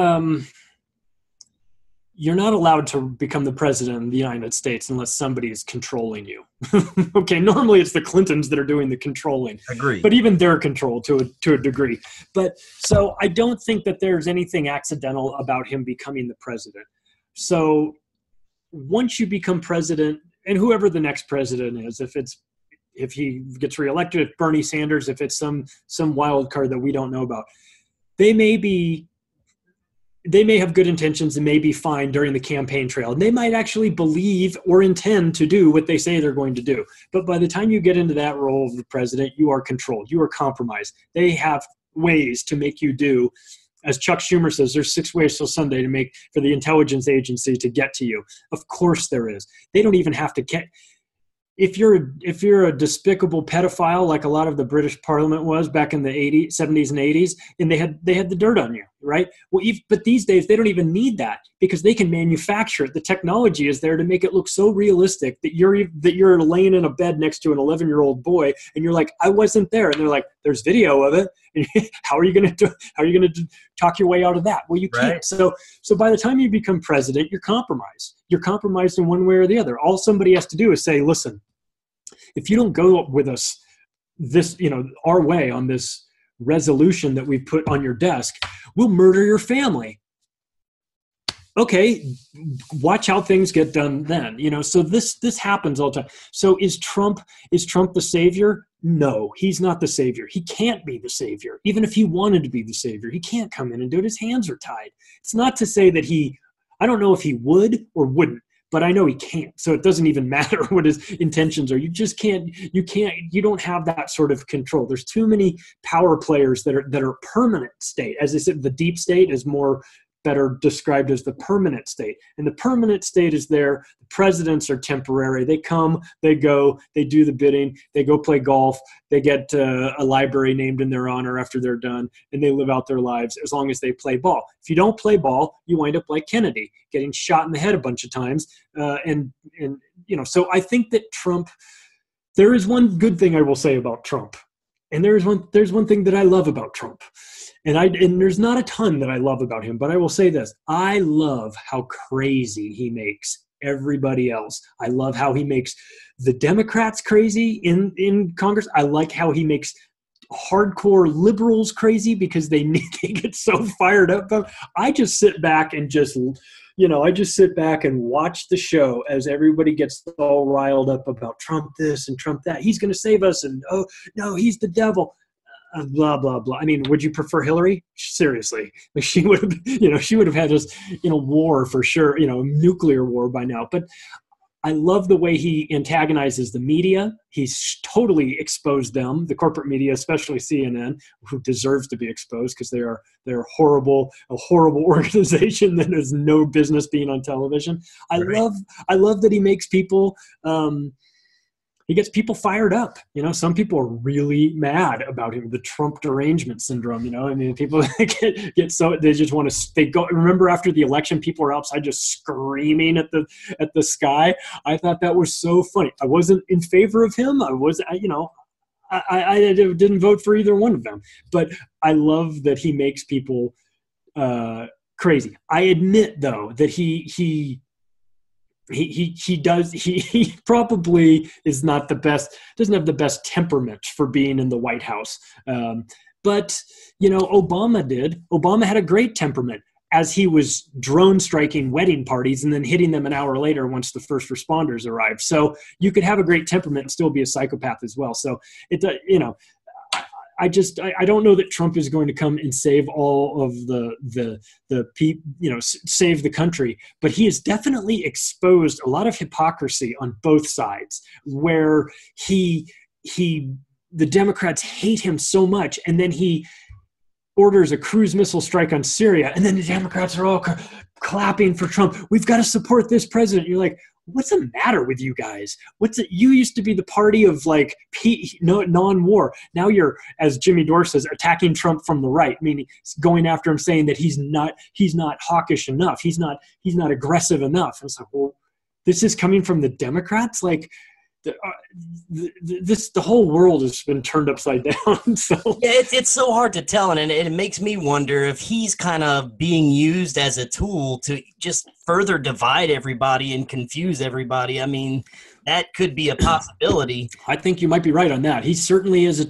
you're not allowed to become the president of the United States unless somebody is controlling you. Okay, normally it's the Clintons that are doing the controlling.
Agreed.
But even they're controlled to a degree. But so I don't think that there's anything accidental about him becoming the president. So once you become president, and whoever the next president is, if he gets reelected, if Bernie Sanders, if it's some wild card that we don't know about, they may have good intentions and may be fine during the campaign trail. And they might actually believe or intend to do what they say they're going to do. But by the time you get into that role of the president, you are controlled. You are compromised. They have ways to make you do, as Chuck Schumer says, there's 6 ways till Sunday for the intelligence agency to get to you. Of course there is. They don't even have to get. If you're a despicable pedophile, like a lot of the British Parliament was back in the 70s and 80s, and they had the dirt on you, right? Well, but these days they don't even need that because they can manufacture it. The technology is there to make it look so realistic that you're laying in a bed next to an 11-year-old boy, and you're like, I wasn't there, and they're like, there's video of it. And how are you going to talk your way out of that? Well, you can't.
Right.
So by the time you become president, you're compromised. You're compromised in one way or the other. All somebody has to do is say, listen, if you don't go with us our way on this resolution that we've put on your desk, we'll murder your family. Okay, watch how things get done then. So this happens all the time. So is Trump the savior? No, he's not the savior. He can't be the savior. Even if he wanted to be the savior, he can't come in and do it. His hands are tied. It's not to say that I don't know if he would or wouldn't, but I know he can't. So it doesn't even matter what his intentions are. You just can't, you don't have that sort of control. There's too many power players that are permanent state. As I said, the deep state is better described as the permanent state. And the permanent state is there. The presidents are temporary. They come, they go, they do the bidding, they go play golf, they get a library named in their honor after they're done, and they live out their lives as long as they play ball. If you don't play ball, you wind up like Kennedy, getting shot in the head a bunch of times. So I think that Trump, there is one good thing I will say about Trump. And there's one thing that I love about Trump. And there's not a ton that I love about him, but I will say this. I love how crazy he makes everybody else. I love how he makes the Democrats crazy in Congress. I like how he makes hardcore liberals crazy because they get so fired up. I just sit back and watch the show as everybody gets all riled up about Trump this and Trump that. He's going to save us, and oh no, he's the devil. Blah blah blah. I mean, would you prefer Hillary? Seriously, she would have had us in a war for sure, nuclear war by now. But I love the way he antagonizes the media. He's totally exposed them, the corporate media, especially CNN, who deserves to be exposed because they're a horrible organization that has no business being on television. I love that he makes people. He gets people fired up. Some people are really mad about him. The Trump derangement syndrome. I mean, people get so they just want to. They go. Remember after the election, people were outside just screaming at the sky. I thought that was so funny. I wasn't in favor of him. I didn't vote for either one of them. But I love that he makes people crazy. I admit though that he probably is not the best, doesn't have the best temperament for being in the White House. But Obama did. Obama had a great temperament as he was drone striking wedding parties and then hitting them an hour later once the first responders arrived. So you could have a great temperament and still be a psychopath as well. So I don't know that Trump is going to come and save all of the people, save the country, but he has definitely exposed a lot of hypocrisy on both sides where the Democrats hate him so much. And then he orders a cruise missile strike on Syria. And then the Democrats are all clapping for Trump. We've got to support this president. You're like, what's the matter with you guys? You used to be the party of non-war. Now you're, as Jimmy Dore says, attacking Trump from the right, meaning going after him, saying that he's not hawkish enough. He's not aggressive enough. And it's like, well, this is coming from the Democrats. Like the whole world has been turned upside down. So
yeah, it's so hard to tell, and it makes me wonder if he's kind of being used as a tool to just further divide everybody and confuse everybody. I mean, that could be a possibility.
I think you might be right on that. He certainly is a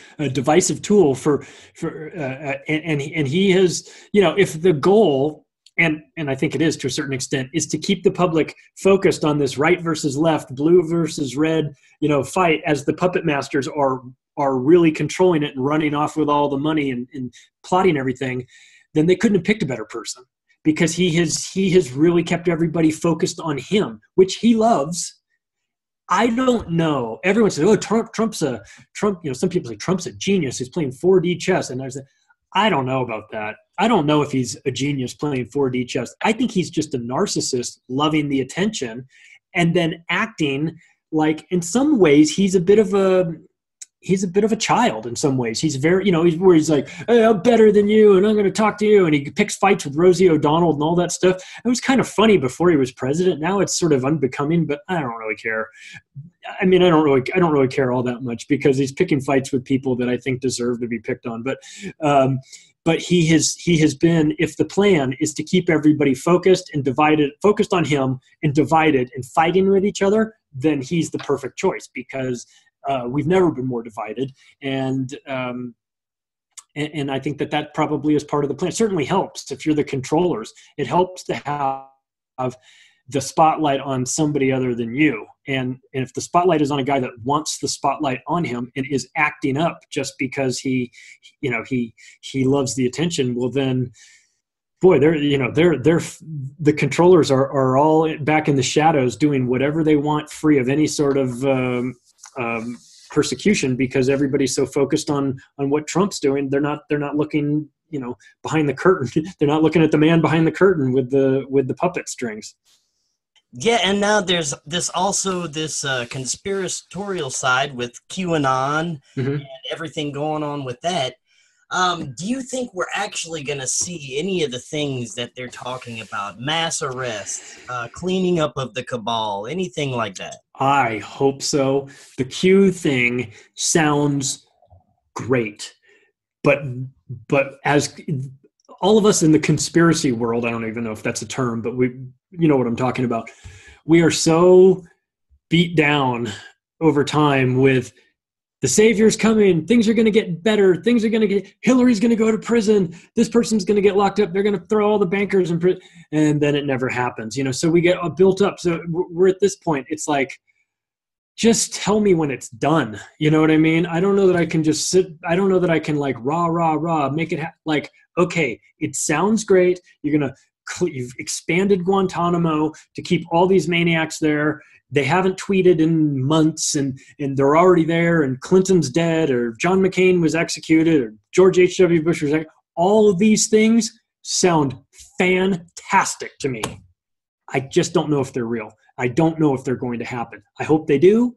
divisive tool and he has, if the goal. and I think it is to a certain extent, is to keep the public focused on this right versus left, blue versus red, fight, as the puppet masters are really controlling it and running off with all the money and plotting everything. Then they couldn't have picked a better person, because he has really kept everybody focused on him, which he loves. I don't know. Everyone says, "Oh, Trump." Some people say Trump's a genius. He's playing 4D chess, and I don't know about that. I don't know if he's a genius playing 4D chess. I think he's just a narcissist loving the attention, and then acting like, in some ways, he's a bit of a child. In some ways, he's very, he's like, "Hey, I'm better than you, and I'm going to talk to you," and he picks fights with Rosie O'Donnell and all that stuff. It was kind of funny before he was president. Now it's sort of unbecoming, but I don't really care. I mean, I don't really care all that much, because he's picking fights with people that I think deserve to be picked on. But he has been, if the plan is to keep everybody focused on him and divided and fighting with each other, then he's the perfect choice, because we've never been more divided. And I think that probably is part of the plan. It certainly helps if you're the controllers. It helps to have the spotlight on somebody other than you. And if the spotlight is on a guy that wants the spotlight on him and is acting up just because he loves the attention, well then, boy, the controllers are all back in the shadows doing whatever they want, free of any sort of persecution, because everybody's so focused on what Trump's doing. They're not looking, behind the curtain. They're not looking at the man behind the curtain with the puppet strings.
Yeah, and now there's this conspiratorial side with QAnon and everything going on with that. Do you think we're actually going to see any of the things that they're talking about? Mass arrests, cleaning up of the cabal, anything like that?
I hope so. The Q thing sounds great, but as all of us in the conspiracy world, I don't even know if that's a term, but you know what I'm talking about. We are so beat down over time with the savior's coming, things are going to get better, Hillary's going to go to prison, this person's going to get locked up, they're going to throw all the bankers in prison, and then it never happens. So we get built up. So we're at this point, it's like, just tell me when it's done. You know what I mean? I don't know that I can just sit. I don't know that I can like rah, make it like, okay, it sounds great. You've expanded Guantanamo to keep all these maniacs there. They haven't tweeted in months, and they're already there, and Clinton's dead, or John McCain was executed, or George H.W. Bush was executed. All of these things sound fantastic to me. I just don't know if they're real. I don't know if they're going to happen. I hope they do.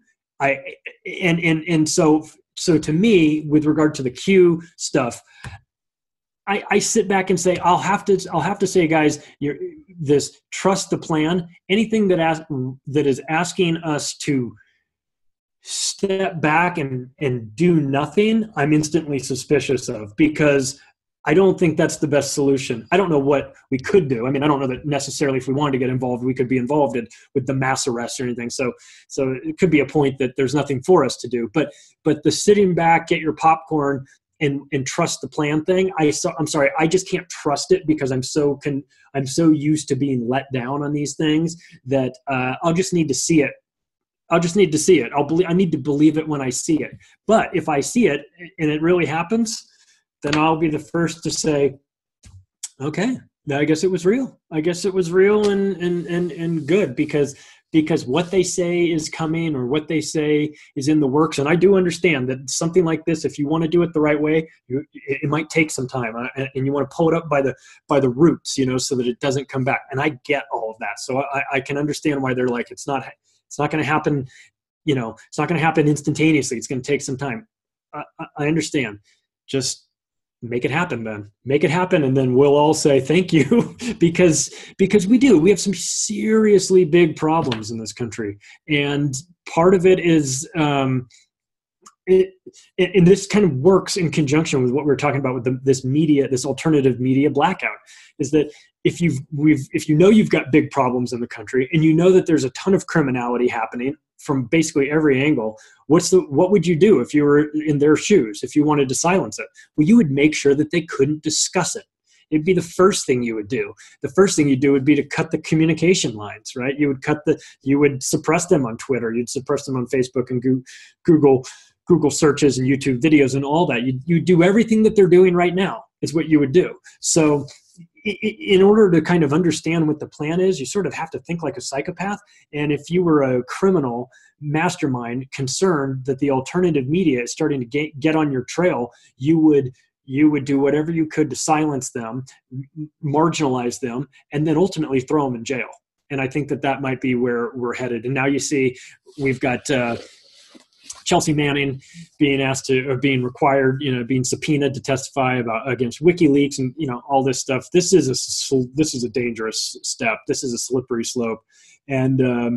So to me, with regard to the Q stuff, I sit back and say, I'll have to say, guys, this trust the plan. Anything that is asking us to step back and do nothing, I'm instantly suspicious of, because I don't think that's the best solution. I don't know what we could do. I mean, I don't know that necessarily if we wanted to get involved, we could be involved with the mass arrest or anything. So it could be a point that there's nothing for us to do. But the sitting back, get your popcorn, and trust the plan thing, I'm sorry, I just can't trust it, because I'm so used to being let down on these things that I'll just need to see it. I need to believe it when I see it. But if I see it and it really happens, then I'll be the first to say, okay, I guess it was real. And good, because what they say is coming, or what they say is in the works. And I do understand that something like this, if you want to do it the right way, it might take some time, and you want to pull it up by the roots, so that it doesn't come back. And I get all of that. So I can understand why they're like, it's not going to happen. It's not going to happen instantaneously. It's going to take some time. I understand. Just make it happen, Ben. Make it happen, and then we'll all say thank you, because we have some seriously big problems in this country, and part of it is and this kind of works in conjunction with what we were talking about with this alternative media blackout, is that if you know you've got big problems in the country, and you know that there's a ton of criminality happening from basically every angle, what would you do if you were in their shoes, if you wanted to silence it? Well, you would make sure that they couldn't discuss it. it'd be the first thing you would do. The first thing you do would be to cut the communication lines, right? You would suppress them on Twitter. You'd suppress them on Facebook and Google searches and YouTube videos and all that. You do everything that they're doing right now is what you would do. So in order to kind of understand what the plan is, you sort of have to think like a psychopath. And if you were a criminal mastermind concerned that the alternative media is starting to get on your trail, you would do whatever you could to silence them, marginalize them, and then ultimately throw them in jail. And I think that might be where we're headed. And now you see we've got Chelsea Manning being required, being subpoenaed to testify against WikiLeaks and, all this stuff. This is a dangerous step. This is a slippery slope. And,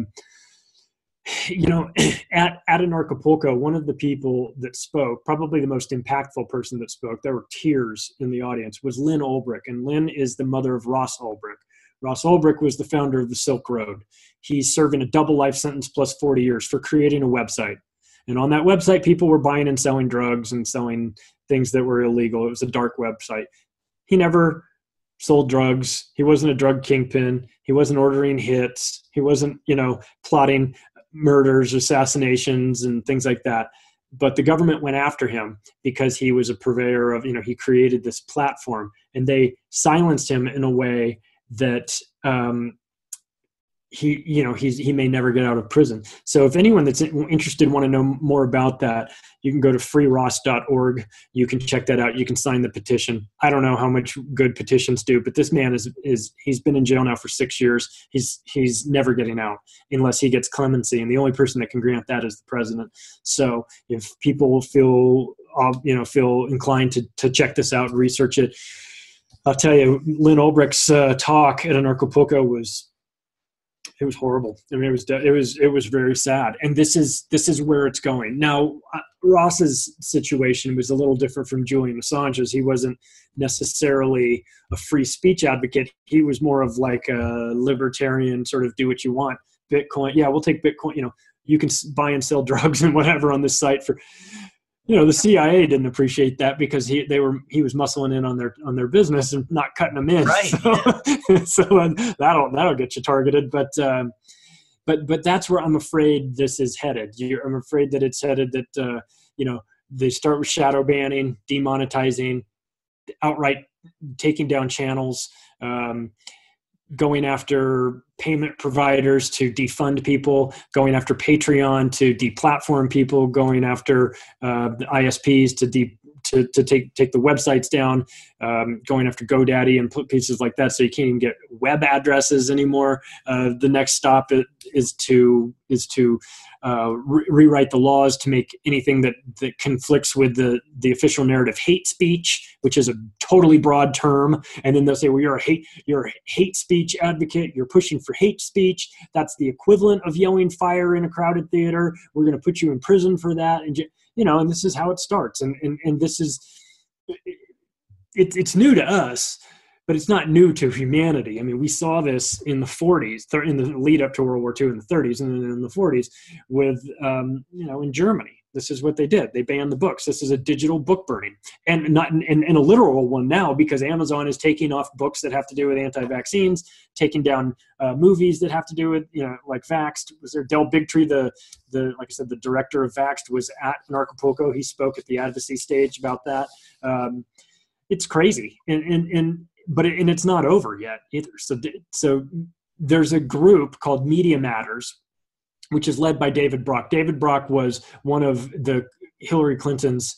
at Anarchapulco, one of the people that spoke, probably the most impactful person that spoke, there were tears in the audience, was Lynn Ulbricht. And Lynn is the mother of Ross Ulbricht. Ross Ulbricht was the founder of the Silk Road. He's serving a double life sentence plus 40 years for creating a website. And on that website, people were buying and selling drugs and selling things that were illegal. It was a dark website. He never sold drugs. He wasn't a drug kingpin. He wasn't ordering hits. He wasn't, plotting murders, assassinations, and things like that. But the government went after him because he was a purveyor of, he created this platform. And they silenced him in a way that he may never get out of prison. So if anyone that's interested want to know more about that, you can go to freeross.org. You can check that out. You can sign the petition. I don't know how much good petitions do, but this man he's been in jail now for 6 years. He's never getting out unless he gets clemency, and the only person that can grant that is the president. So if people feel inclined to check this out and research it, I'll tell you, Lynn Ulbricht's talk at Anarchapulco was horrible. I mean, it was very sad. And this is where it's going. Now, Ross's situation was a little different from Julian Assange's. He wasn't necessarily a free speech advocate. He was more of like a libertarian, sort of do what you want. Bitcoin. Yeah, we'll take Bitcoin. You can buy and sell drugs and whatever on this site for, the CIA didn't appreciate that because he was muscling in on their business and not cutting them in.
Right.
So that'll get you targeted. But that's where I'm afraid this is headed. I'm afraid that it's headed that they start with shadow banning, demonetizing, outright taking down channels, going after payment providers to defund people, going after Patreon to deplatform people, going after the ISPs to take the websites down, going after GoDaddy and put pieces like that so you can't even get web addresses anymore. The next stop is to rewrite the laws to make anything that conflicts with the official narrative hate speech, which is a totally broad term. And then they'll say, well, you're a hate speech advocate. You're pushing for hate speech. That's the equivalent of yelling fire in a crowded theater. We're going to put you in prison for that. And and this is how it starts. And this is, it's new to us, but it's not new to humanity. I mean, we saw this in the 40s, in the lead up to World War II in the 30s, and then in the 40s with, in Germany. This is what they did. They banned the books. This is a digital book burning, and not in a literal one now, because Amazon is taking off books that have to do with anti-vaccines, taking down movies that have to do with, like Vaxxed. Was there Del Bigtree, the like I said, the director of Vaxxed, was at Anarchapulco. He spoke at the advocacy stage about that. It's crazy, but it's not over yet either. So there's a group called Media Matters, which is led by David Brock. David Brock was one of the Hillary Clinton's,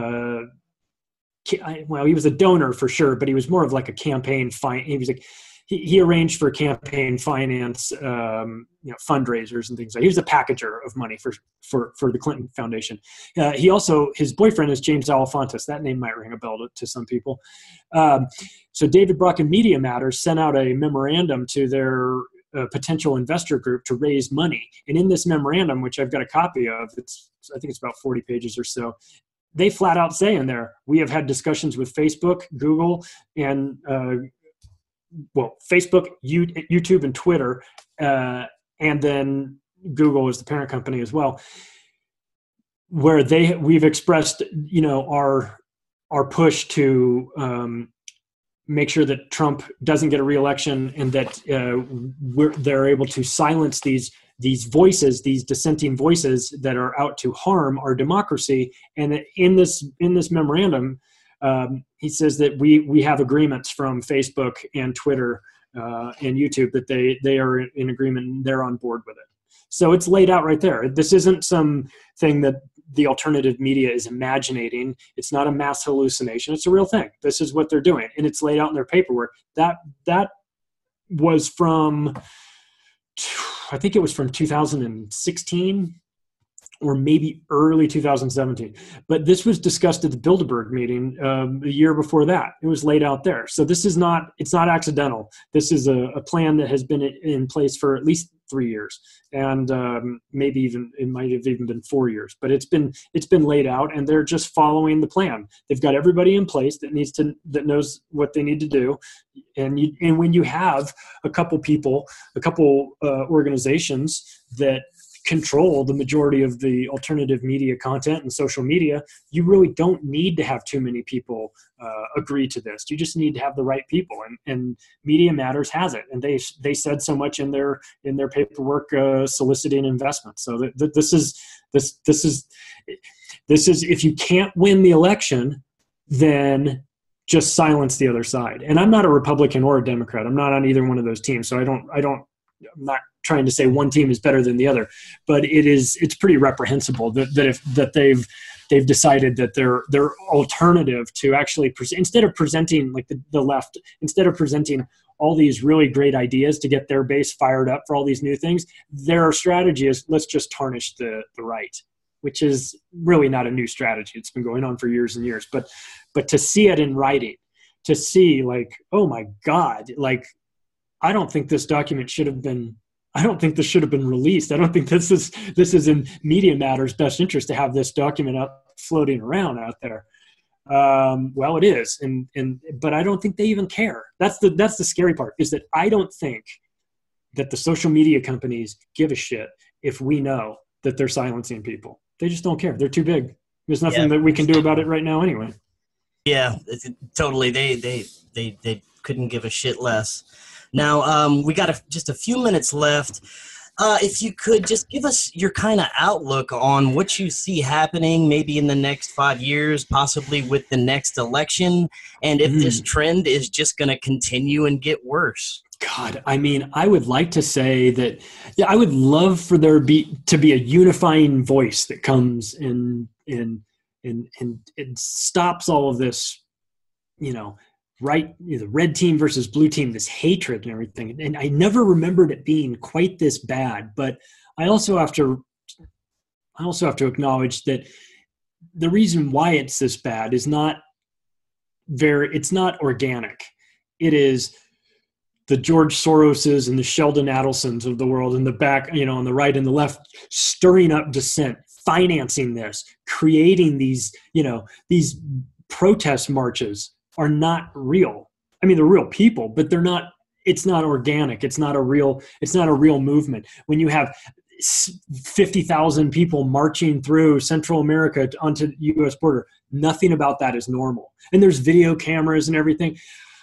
he was a donor for sure, but he was more of like a campaign. He arranged for campaign finance, fundraisers and things like that. He was a packager of money for the Clinton Foundation. His boyfriend is James Alefantis. That name might ring a bell to some people. So David Brock and Media Matters sent out a memorandum to their potential investor group to raise money. And in this memorandum, which I've got a copy of, I think it's about 40 pages or so, they flat out say in there, we have had discussions with Facebook, Google, and Facebook, YouTube, and Twitter, and then Google is the parent company as well, where we've expressed, our push to make sure that Trump doesn't get a reelection, and that they're able to silence these voices, these dissenting voices that are out to harm our democracy. And in this memorandum, he says that we have agreements from Facebook and Twitter and YouTube that they are in agreement and they're on board with it. So it's laid out right there. This isn't some thing that the alternative media is imaginating. It's not a mass hallucination. It's a real thing. This is what they're doing, and it's laid out in their paperwork. That was from, I think it was from 2016 or maybe early 2017. But this was discussed at the Bilderberg meeting the year before that. It was laid out there. So it's not accidental. This is a plan that has been in place for at least 3 years, and maybe even it might have even been 4 years. But it's been laid out, and they're just following the plan. They've got everybody in place that knows what they need to do. And when you have a couple organizations that control the majority of the alternative media content and social media, you really don't need to have too many people agree to this. You just need to have the right people, and Media Matters has it, and they said so much in their paperwork soliciting investment. So this is if you can't win the election, then just silence the other side. And I'm not a Republican or a Democrat. I'm not on either one of those teams, so I'm not trying to say one team is better than the other, but it's pretty reprehensible that they've decided that their alternative to actually instead of presenting like the left, instead of presenting all these really great ideas to get their base fired up for all these new things, their strategy is let's just tarnish the right, which is really not a new strategy. It's been going on for years and years, but to see it in writing, to see like, oh my God, like, I don't think this document should have been released. I don't think this is in Media Matters' best interest to have this document up floating around out there. Well, it is, but I don't think they even care. That's the scary part, is that I don't think that the social media companies give a shit if we know that they're silencing people. They just don't care. They're too big. There's nothing that we can do about it right now anyway.
Yeah, totally. They couldn't give a shit less. Now, we got just a few minutes left. If you could just give us your kind of outlook on what you see happening maybe in the next 5 years, possibly with the next election, and if this trend is just going to continue and get worse.
God, I mean, I would like to say that, I would love for there to be a unifying voice that comes in and stops all of this, right, the red team versus blue team, this hatred and everything. And I never remembered it being quite this bad, but I also have to acknowledge that the reason why it's this bad is it's not organic. It is the George Soroses and the Sheldon Adelsons of the world in the back, on the right and the left, stirring up dissent, financing this, creating these protest marches are not real. I mean, they're real people, but it's not organic. It's not a real movement. When you have 50,000 people marching through Central America onto the U.S. border, nothing about that is normal. And there's video cameras and everything.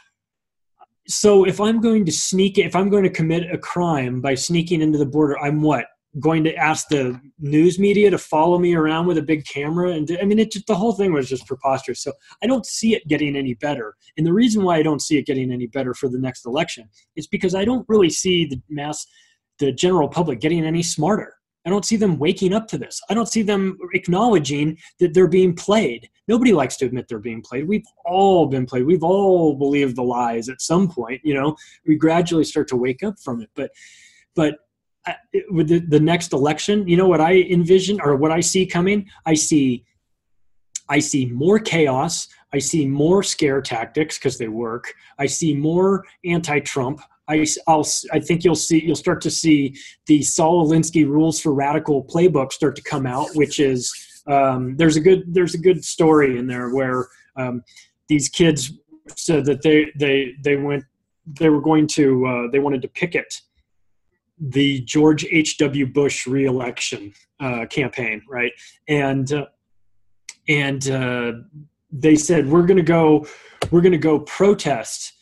So if I'm going to commit a crime by sneaking into the border, I'm going to ask the news media to follow me around with a big camera? And the whole thing was just preposterous. So I don't see it getting any better. And the reason why I don't see it getting any better for the next election is because I don't really see the general public getting any smarter. I don't see them waking up to this. I don't see them acknowledging that they're being played. Nobody likes to admit they're being played. We've all been played. We've all believed the lies at some point. We gradually start to wake up from it. But with the next election, what I envision or what I see coming, I see more chaos. I see more scare tactics because they work. I see more anti-Trump. I think you'll start to see the Saul Alinsky rules for radical playbook start to come out, which is there's a good story in there where these kids said that they wanted to picket the George H.W. Bush reelection campaign, right? And they said, we're going to go we're going to go protest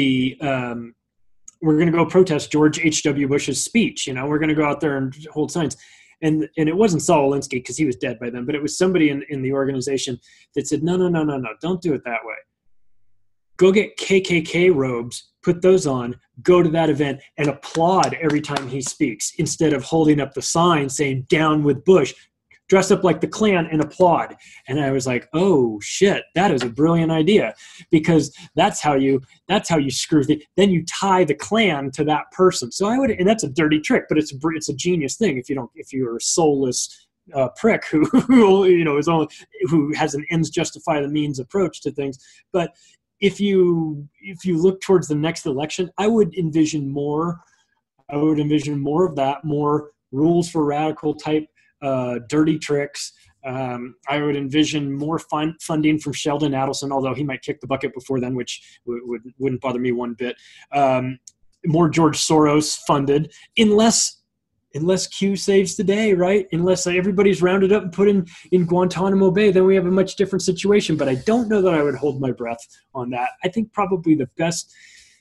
George H.W. Bush's speech. We're going to go out there and hold signs. And it wasn't Saul Alinsky because he was dead by then, but it was somebody in the organization that said, no, don't do it that way. Go get KKK robes, put those on, go to that event and applaud every time he speaks instead of holding up the sign saying down with Bush. Dress up like the Klan and applaud. And I was like, oh shit, that is a brilliant idea, because that's how you screw things. Then you tie the Klan to that person. So and that's a dirty trick, but it's a genius thing. If you're a soulless prick who has an ends justify the means approach to things. But if you look towards the next election, I would envision more of that, more rules for radical type dirty tricks. I would envision more funding from Sheldon Adelson, although he might kick the bucket before then, which wouldn't bother me one bit. More George Soros funded, unless Q saves the day, right? Unless everybody's rounded up and put in Guantanamo Bay, then we have a much different situation. But I don't know that I would hold my breath on that. I think probably the best,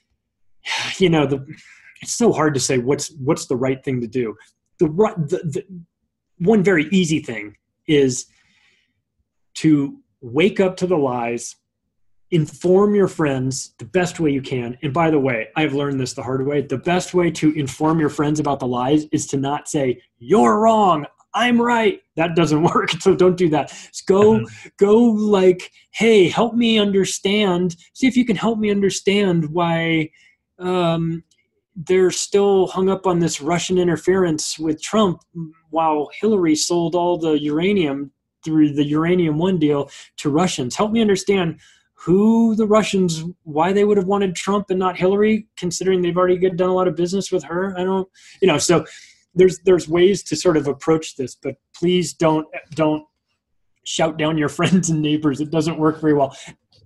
it's so hard to say what's the right thing to do. The one very easy thing is to wake up to the lies, inform your friends the best way you can. And by the way, I've learned this the hard way. The best way to inform your friends about the lies is to not say, you're wrong, I'm right. That doesn't work. So don't do that. Just go like, hey, help me understand. See if you can help me understand why they're still hung up on this Russian interference with Trump while Hillary sold all the uranium through the Uranium One deal to Russians. Help me understand who the Russians, why they would have wanted Trump and not Hillary, considering they've already done a lot of business with her. I don't, so there's ways to sort of approach this, but please don't shout down your friends and neighbors. It doesn't work very well.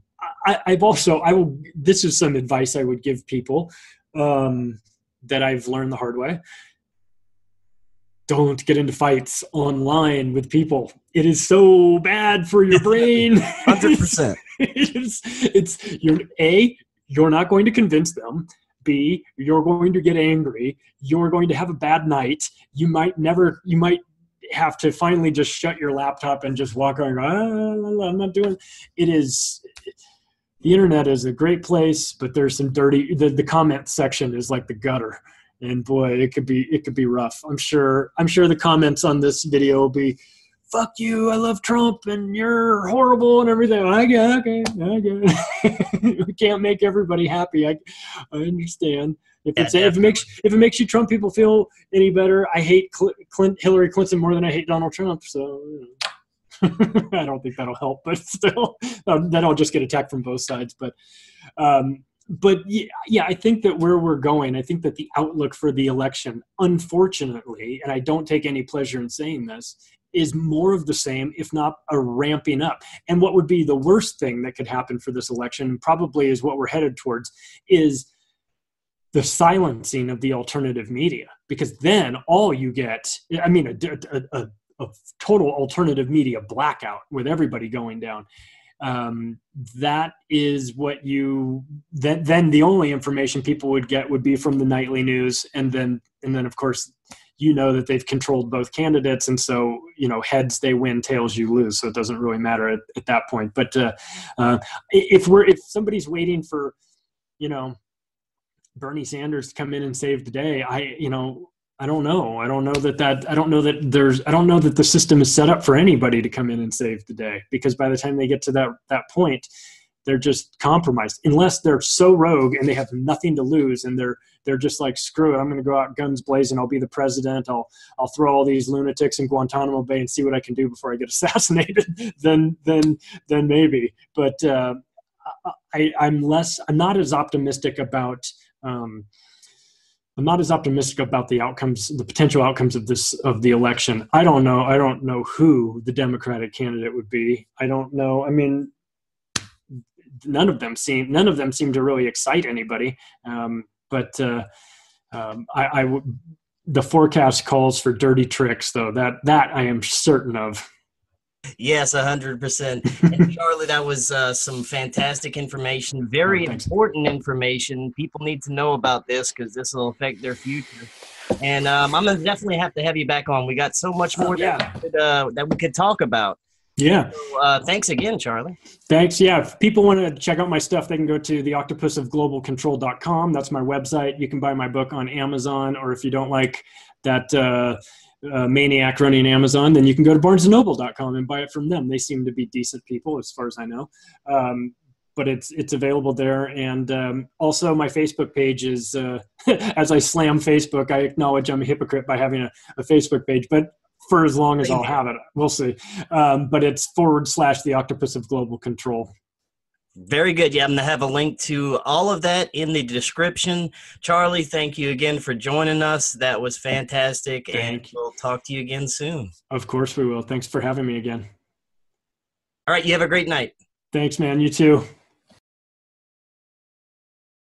This is some advice I would give people that I've learned the hard way. Don't get into fights online with people. It is so bad for your brain.
100%.
You're not going to convince them. B, you're going to get angry. You're going to have a bad night. You might have to finally just shut your laptop and just walk on. I'm not doing it. The internet is a great place, but there's some dirty. The comment section is like the gutter, and boy, it could be rough. I'm sure the comments on this video will be, "Fuck you! I love Trump, and you're horrible, and everything." I get it. We can't make everybody happy. I understand. If it makes you Trump people feel any better, I hate Hillary Clinton more than I hate Donald Trump. So. I don't think that'll help, but still, then I'll just get attacked from both sides. But yeah, I think that where we're going, I think that the outlook for the election, unfortunately, and I don't take any pleasure in saying this, is more of the same, if not a ramping up. And what would be the worst thing that could happen for this election, and probably is what we're headed towards, is the silencing of the alternative media. Because then all you get, a total alternative media blackout with everybody going down. That is what then the only information people would get would be from the nightly news. And then of course, that they've controlled both candidates. And so, heads they win, tails you lose. So it doesn't really matter at that point. But if somebody's waiting for, Bernie Sanders to come in and save the day, I don't know. I don't know that the system is set up for anybody to come in and save the day, because by the time they get to that point, they're just compromised, unless they're so rogue and they have nothing to lose. And they're just like, screw it. I'm going to go out guns blazing. I'll be the president. I'll throw all these lunatics in Guantanamo Bay and see what I can do before I get assassinated. then maybe, but I'm not as optimistic about, I'm not as optimistic about the potential outcomes of the election. I don't know who the Democratic candidate would be. I don't know. I mean, none of them seem to really excite anybody. But the forecast calls for dirty tricks, though. That I am certain of.
Yes, 100%. And Charlie, that was some fantastic information, very
Thanks.
important information. People need to know about this because this will affect their future. And I'm gonna definitely have to have you back on. We got so much more
Yeah.
that we could talk about.
Yeah.
So, thanks again, Charlie.
Thanks. Yeah. If people want to check out my stuff, they can go to theoctopusofglobalcontrol.com. That's my website. You can buy my book on Amazon, or if you don't like that maniac running Amazon, then you can go to barnesandnoble.com and buy it from them. They seem to be decent people as far as I know. But it's available there. And also my Facebook page is, as I slam Facebook, I acknowledge I'm a hypocrite by having a Facebook page, but for as long as I'll have it, we'll see. But it's / the Octopus of Global Control.
Very good. Yeah, I'm going to have a link to all of that in the description. Charlie, thank you again for joining us. That was fantastic. And we'll talk to you again soon.
Of course we will. Thanks for having me again.
All right. You have a great night.
Thanks, man. You too.